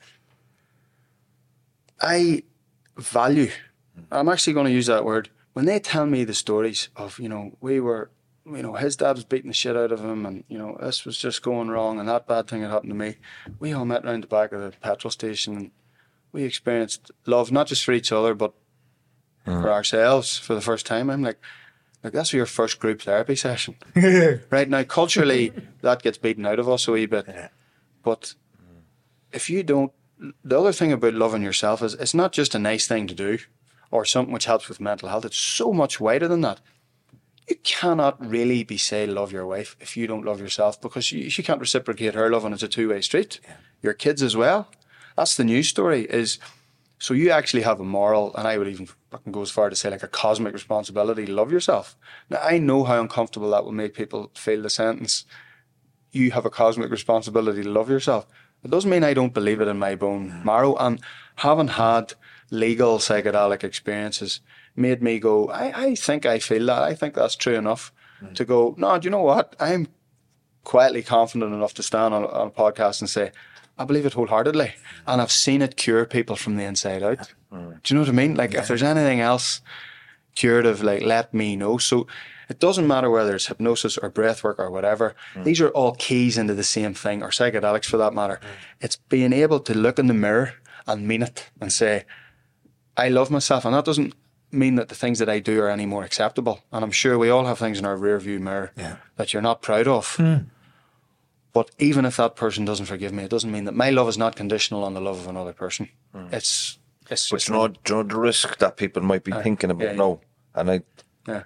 I value, I'm actually going to use that word, when they tell me the stories of, you know, we were, you know, his dad was beating the shit out of him and, you know, this was just going wrong and that bad thing had happened to me. We all met round the back of the petrol station and we experienced love, not just for each other, but mm. for ourselves for the first time. I'm like, like that's your first group therapy session. Right now, culturally, that gets beaten out of us a wee bit. Yeah. But if you don't, the other thing about loving yourself is it's not just a nice thing to do or something which helps with mental health. It's so much wider than that. You cannot really be say love your wife if you don't love yourself, because you, you can't reciprocate her love, and it's a two-way street. Yeah. Your kids as well. That's the news story. Is so you actually have a moral, and I would even fucking go as far to say like a cosmic responsibility to love yourself. Now I know how uncomfortable that will make people feel, the sentence, you have a cosmic responsibility to love yourself. It doesn't mean I don't believe it in my bone marrow, and having had legal psychedelic experiences made me go, I, I think I feel that. I think that's true enough mm. to go, no, do you know what? I'm quietly confident enough to stand on, on a podcast and say, I believe it wholeheartedly. And I've seen it cure people from the inside out. Mm. Do you know what I mean? Like, yeah. If there's anything else curative, like, let me know. So it doesn't matter whether it's hypnosis or breathwork or whatever. Mm. These are all keys into the same thing, or psychedelics for that matter. Mm. It's being able to look in the mirror and mean it and say, I love myself. And that doesn't mean that the things that I do are any more acceptable. And I'm sure we all have things in our rear view mirror yeah. that you're not proud of. Mm. But even if that person doesn't forgive me, it doesn't mean that my love is not conditional on the love of another person. Mm. It's it's but just... you know, you know the risk that people might be uh, thinking about yeah, now. And I, yeah.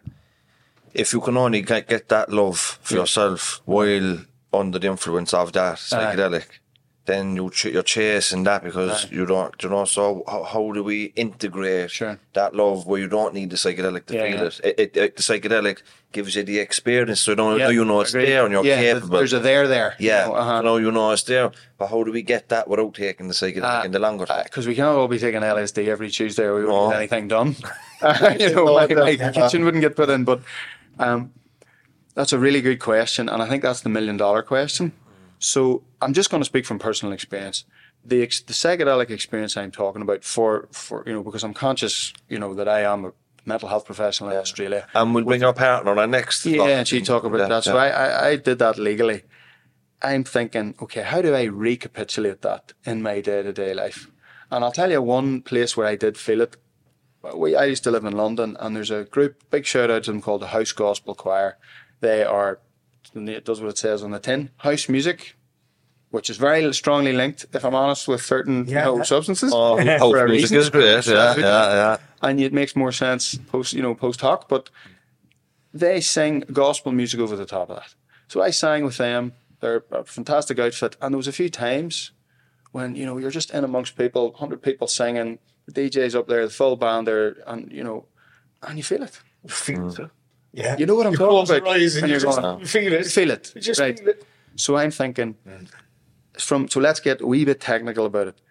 if you can only get, get that love for yeah. yourself while under the influence of that psychedelic, uh, then you ch- you're chasing that because right. you don't, you know, so how, how do we integrate sure. that love where you don't need the psychedelic to yeah, feel yeah. it? It, it, it? The psychedelic gives you the experience, so you know, yeah, you know it's agreed. there and you're yeah, capable. There's a there there. Yeah, you know, uh-huh. you know, you know it's there. But how do we get that without taking the psychedelic uh, in the longer term? Because uh, we can't all be taking L S D every Tuesday or we won't no. get anything done. uh, you know, my, my kitchen wouldn't get put in. But um, that's a really good question, and I think that's the million dollar question. So I'm just going to speak from personal experience. The ex- the psychedelic experience I'm talking about for, for, you know, because I'm conscious, you know, that I am a mental health professional in yeah. Australia. And we'll bring our partner on our next. Yeah, and she talk about that. that. So I, I, I did that legally. I'm thinking, okay, how do I recapitulate that in my day-to-day life? And I'll tell you one place where I did feel it. We, I used to live in London, and there's a group, big shout out to them, called the House Gospel Choir. They are, it does what it says on the tin, house music, which is very strongly linked, if I'm honest, with certain Yeah. you know, substances. Oh, For house a music reason. is great. Yeah, yeah, yeah. And it makes more sense post, you know, post hoc, but they sing gospel music over the top of that. So I sang with them. They're a fantastic outfit. And there was a few times when, you know, you're just in amongst people, one hundred people singing, the D J's up there, the full band there, and, you know, and you feel it. Feel it. Yeah. You know what I'm you talking close about? your eyes and, And you you're just going, feel it. You feel it. You just right. feel it. So I'm thinking, from so let's get a wee bit technical about it.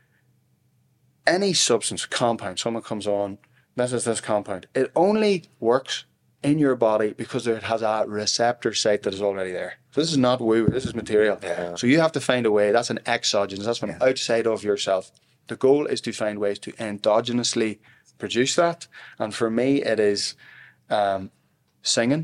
Any substance, compound, someone comes on, this is this compound, it only works in your body because it has a receptor site that is already there. So this is not woo, this is material. Yeah. So you have to find a way, that's an exogenous, that's from outside of yourself. The goal is to find ways to endogenously produce that. And for me, it is um, singing.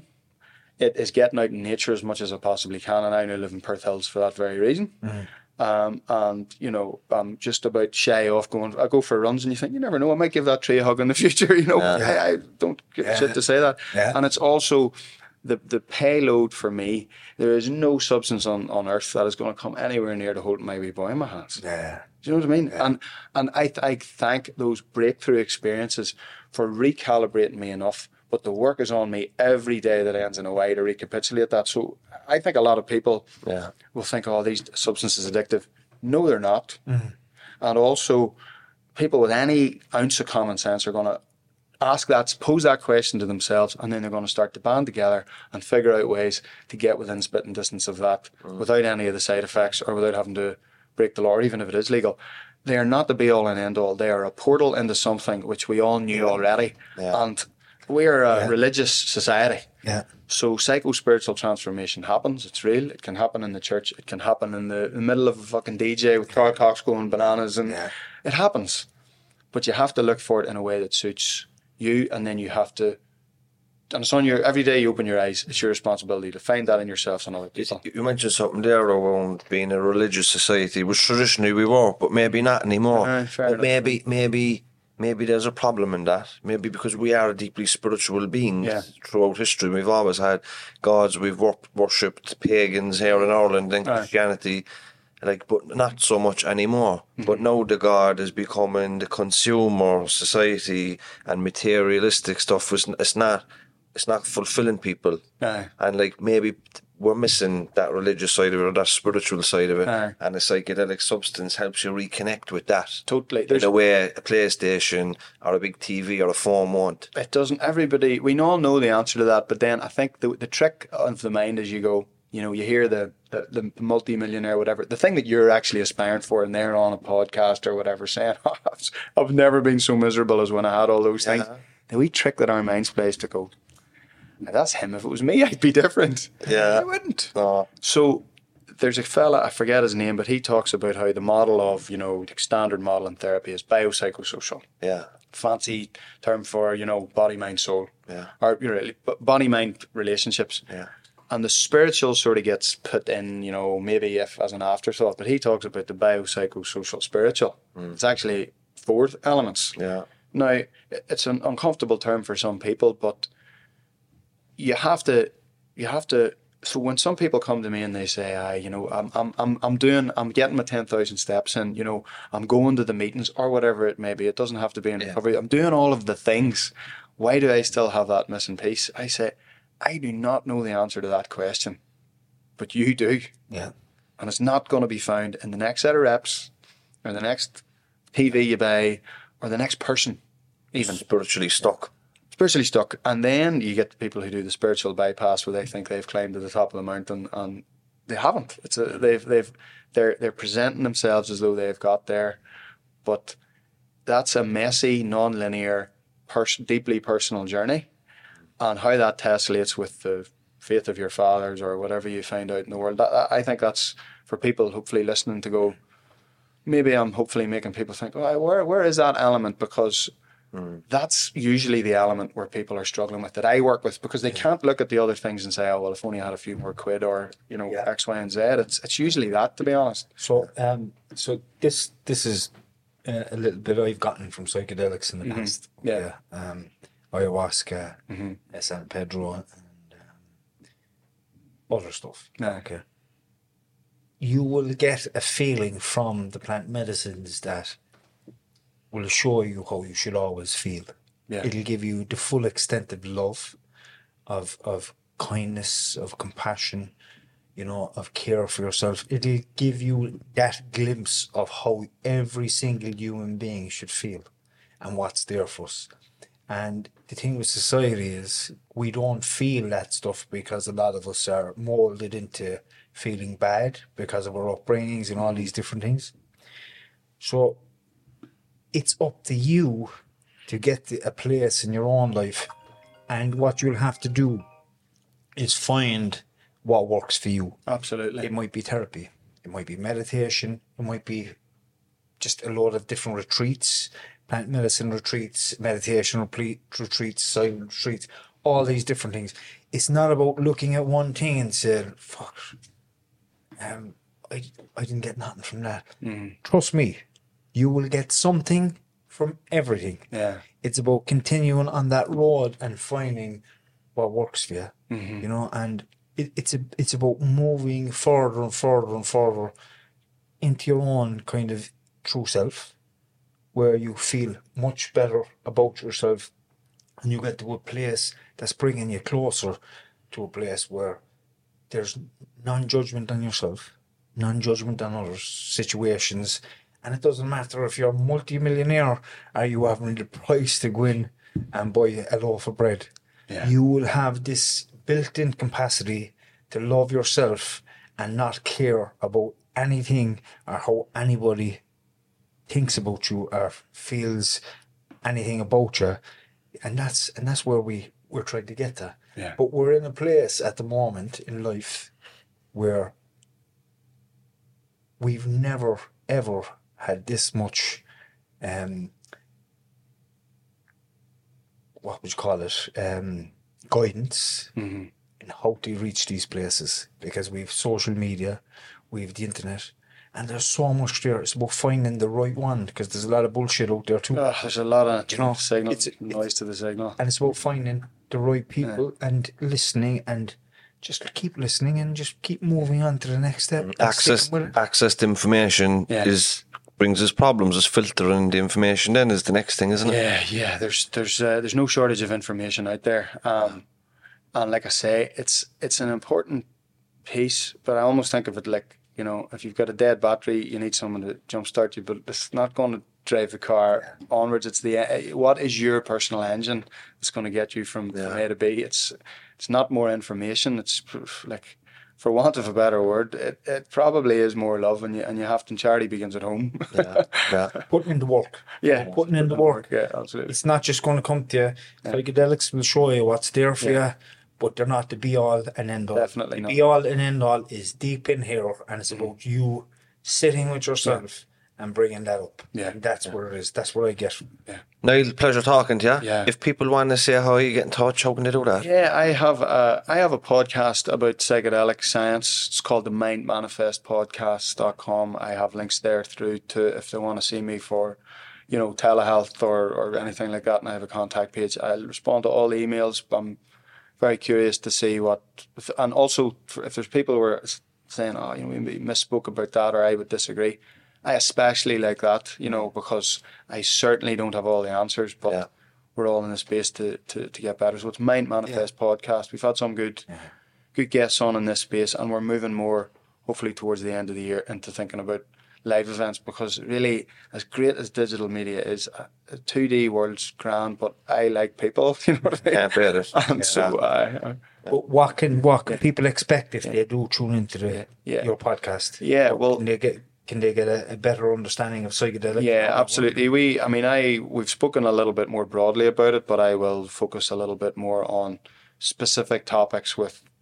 It is getting out in nature as much as I possibly can. And I now live in Perth Hills for that very reason. Mm-hmm. Um, and, you know, I'm just about shy off going, I go for runs and you think, you never know, I might give that tree a hug in the future, you know. Yeah. I, I don't give a Yeah. shit to say that. Yeah. And it's also the the payload for me. There is no substance on, on earth that is going to come anywhere near to holding my wee boy in my hands. Yeah. Do you know what I mean? And and I, I thank those breakthrough experiences for recalibrating me enough. But the work is on me every day that ends in a way to recapitulate that. So I think a lot of people Yeah. will think, oh, these substances are addictive. No, they're not. Mm-hmm. And also, people with any ounce of common sense are going to ask that, pose that question to themselves, and then they're going to start to band together and figure out ways to get within spitting distance of that mm. without any of the side effects or without having to break the law, or even if it is legal. They are not the be-all and end-all. They are a portal into something which we all knew already. Yeah. And we're a yeah. religious society. Yeah. So psycho-spiritual transformation happens. It's real. It can happen in the church. It can happen in the, in the middle of a fucking D J with Carl Cox going bananas. And yeah. it happens. But you have to look for it in a way that suits you, and then you have to, and it's on your, every day you open your eyes, it's your responsibility to find that in yourself and other people. You mentioned something there around being a religious society, which traditionally we were, but maybe not anymore. Uh, fair but enough. maybe, maybe, maybe there's a problem in that. Maybe because we are deeply spiritual beings yeah. throughout history. We've always had gods, we've wor- worshipped pagans here in Ireland and Aye. Christianity. Like, but not so much anymore. Mm-hmm. But now the God is becoming the consumer society, and materialistic stuff is it's not it's not fulfilling people. Aye. And like maybe we're missing that religious side of it or that spiritual side of it. Aye. And a psychedelic substance helps you reconnect with that. Totally. In a way a PlayStation or a big T V or a phone won't. It doesn't. Everybody, we all know the answer to that, but then I think the the trick of the mind is you go, you know, you hear the, the, the multi-millionaire, whatever, the thing that you're actually aspiring for, and they're on a podcast or whatever saying, oh, I've never been so miserable as when I had all those things. Yeah. The wee trick that our minds plays to go, now that's him. If it was me, I'd be different. Yeah. I wouldn't. No. So there's a fella, I forget his name, but he talks about how the model of, you know, the standard model in therapy is biopsychosocial. Yeah. Fancy term for, you know, body, mind, soul. Yeah. Or, you know, body, mind relationships. Yeah. And the spiritual sort of gets put in, you know, maybe if as an afterthought, but he talks about the biopsychosocial spiritual. Mm. It's actually four elements. Yeah. Now, it's an uncomfortable term for some people, but you have to, you have to, so when some people come to me and they say, I, you know, I'm, I'm, I'm, I'm doing, I'm getting my ten thousand steps in, you know, I'm going to the meetings or whatever it may be. It doesn't have to be in recovery. Yeah. I'm doing all of the things. Why do I still have that missing piece? I say, I do not know the answer to that question, but you do. Yeah. And it's not going to be found in the next set of reps or the next T V you buy or the next person, even. Spiritually stuck. Spiritually stuck. And then you get the people who do the spiritual bypass where they think they've climbed to the top of the mountain and they haven't. It's a, they've, they've, they're, they're presenting themselves as though they've got there, but that's a messy, non-linear, pers- deeply personal journey. And how that tessellates with the faith of your fathers or whatever you find out in the world. That, I think that's for people hopefully listening to go, maybe I'm hopefully making people think, oh, where where is that element? Because Mm. That's usually the element where people are struggling with that I work with, because they yeah. can't look at the other things and say, oh, well, if only I had a few more quid or, you know, yeah. X, Y, and Z. It's it's usually that, to be honest. So um, so this this is uh, a little bit I've gotten from psychedelics in the mm-hmm. past. Yeah. yeah. Um, ayahuasca, mm-hmm. San Pedro, and um, other stuff. Yeah. Okay. You will get a feeling from the plant medicines that will show you how you should always feel. Yeah. It'll give you the full extent of love, of of kindness, of compassion, you know, of care for yourself. It'll give you that glimpse of how every single human being should feel and what's there for us. And the thing with society is we don't feel that stuff because a lot of us are molded into feeling bad because of our upbringings and all these different things. So it's up to you to get to a place in your own life, and what you'll have to do is find what works for you. Absolutely. It might be therapy, it might be meditation, it might be just a lot of different retreats, plant medicine retreats, meditation retreats, silent retreats, all these different things. It's not about looking at one thing and saying, fuck, um, I, I didn't get nothing from that. Mm. Trust me, you will get something from everything. Yeah. It's about continuing on that road and finding what works for you, mm-hmm. you know, and it, it's a, it's about moving further and further and further into your own kind of true self, where you feel much better about yourself, and you get to a place that's bringing you closer to a place where there's non-judgment on yourself, non-judgment on other situations. And it doesn't matter if you're a multi-millionaire or you haven't the price to go in and buy a loaf of bread. Yeah. You will have this built-in capacity to love yourself and not care about anything or how anybody thinks about you or feels anything about you. And that's and that's where we, we're trying to get to. Yeah. But we're in a place at the moment in life where we've never, ever had this much, um, what would you call it, um, guidance mm-hmm. in how to reach these places, because we've social media, we've the internet, and there's so much there. It's about finding the right one, because there's a lot of bullshit out there too. Oh, there's a lot of you know, signal, it's, noise it's, to the signal. And it's about finding the right people yeah. and listening, and just keep listening and just keep moving on to the next step. Access, access to information yeah. is brings us problems. Is filtering the information then is the next thing, isn't it? Yeah, yeah. There's there's uh, there's no shortage of information out there, um, and like I say, it's it's an important piece. But I almost think of it like, you know, if you've got a dead battery, you need someone to jumpstart you, but it's not going to drive the car yeah. onwards. It's the uh, what is your personal engine that's going to get you from, yeah. from A to B. It's it's not more information. It's like, for want of a better word, it, it probably is more love, and you and you have to. Charity begins at home. yeah, yeah. Putting in the work. Yeah, putting in the work. Yeah, absolutely. It's not just going to come to you. Yeah. Psychedelics will show you what's there for yeah. you, but they're not the be all and end all. Definitely the not. Be all and end all is deep in here, and it's about mm. you sitting with yourself yeah. and bringing that up. Yeah, and that's yeah. where it is. That's what I get. Yeah. Niall, pleasure talking to you. Yeah. If people want to say how you get in touch, how can they do that? Yeah, I have a, I have a podcast about psychedelic science. It's called the Mind Manifest Podcast dot com. I have links there through to if they want to see me for, you know, telehealth or, or anything like that, and I have a contact page. I'll respond to all the emails. I'm very curious to see what, and also if there's people who are saying, oh, you know, we misspoke about that, or I would disagree. I especially like that, you know, because I certainly don't have all the answers, but yeah. we're all in the space to, to, to get better. So it's Mind Manifest yeah. Podcast. We've had some good yeah. good guests on in this space, and we're moving more, hopefully towards the end of the year, into thinking about live events, because really, as great as digital media is, a two D world's grand, but I like people, you know what I mean? Can't beat it. And yeah. so I... I But what can what can people expect if yeah. they do tune into the yeah. Yeah. your podcast? Yeah, well... Can they get... Can they get a, a better understanding of psychedelic? Yeah, absolutely. We, I mean, I we've spoken a little bit more broadly about it, but I will focus a little bit more on specific topics with,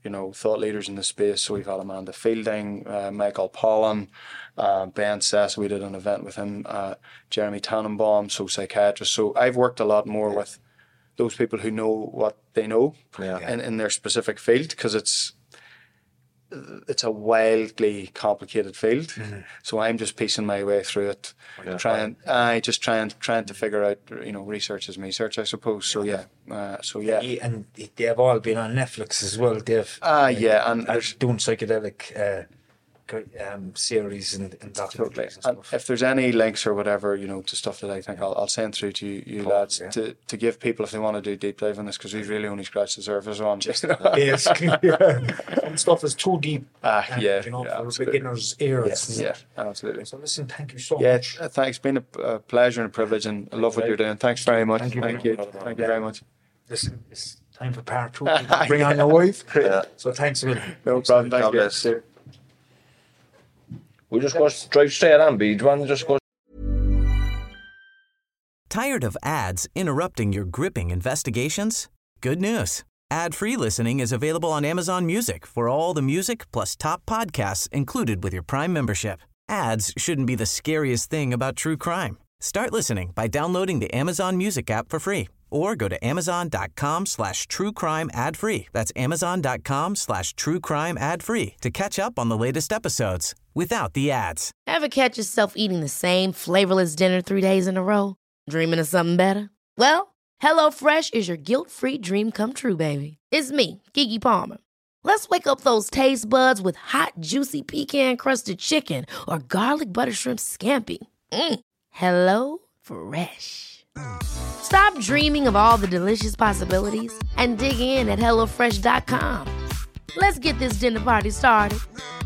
you know, thought leaders in the space. So we've had Amanda Fielding, uh, Michael Pollan, uh, Ben Sess. We did an event with him, uh, Jeremy Tannenbaum, so psychiatrists. So I've worked a lot more with those people who know what they know Yeah. in, in their specific field, because it's it's a wildly complicated field. Mm-hmm. So I'm just piecing my way through it, yeah. trying I just trying trying to figure out, you know, research is research, I suppose. So yeah, uh, so yeah, and they've all been on Netflix as well. They've ah uh, yeah, and uh, doing psychedelic uh, um, series and, and totally. And if there's any links or whatever, you know, to stuff that I think I'll, I'll send through to you, you oh, lads yeah. to, to give people if they want to do deep dive on this, because we've really only scratched the surface on just basically. Yeah. Some stuff is too deep. Ah, uh, yeah, you know, yeah, for absolutely. beginners' ears. Yeah, yeah, absolutely. So listen, thank you so yeah, much. Yeah, thanks. It's been a, a pleasure and a privilege, and I love what you're doing. Thanks very much. Thank you. Thank you. Thank you very much. Listen, it's time for part two. Bring yeah. on your wife. Yeah. So thanks a million. No problem. Thank you. We just go drive straight on, B. Do you want to just go? Tired of ads interrupting your gripping investigations? Good news. Ad-free listening is available on Amazon Music for all the music plus top podcasts included with your Prime membership. Ads shouldn't be the scariest thing about true crime. Start listening by downloading the Amazon Music app for free or go to amazon.com slash true crime ad free. That's amazon.com slash true crime ad free to catch up on the latest episodes without the ads. Ever catch yourself eating the same flavorless dinner three days in a row? Dreaming of something better? Well, HelloFresh is your guilt-free dream come true, baby. It's me, Keke Palmer. Let's wake up those taste buds with hot, juicy pecan-crusted chicken or garlic butter shrimp scampi. Mm. Hello Fresh. Stop dreaming of all the delicious possibilities and dig in at hello fresh dot com. Let's get this dinner party started.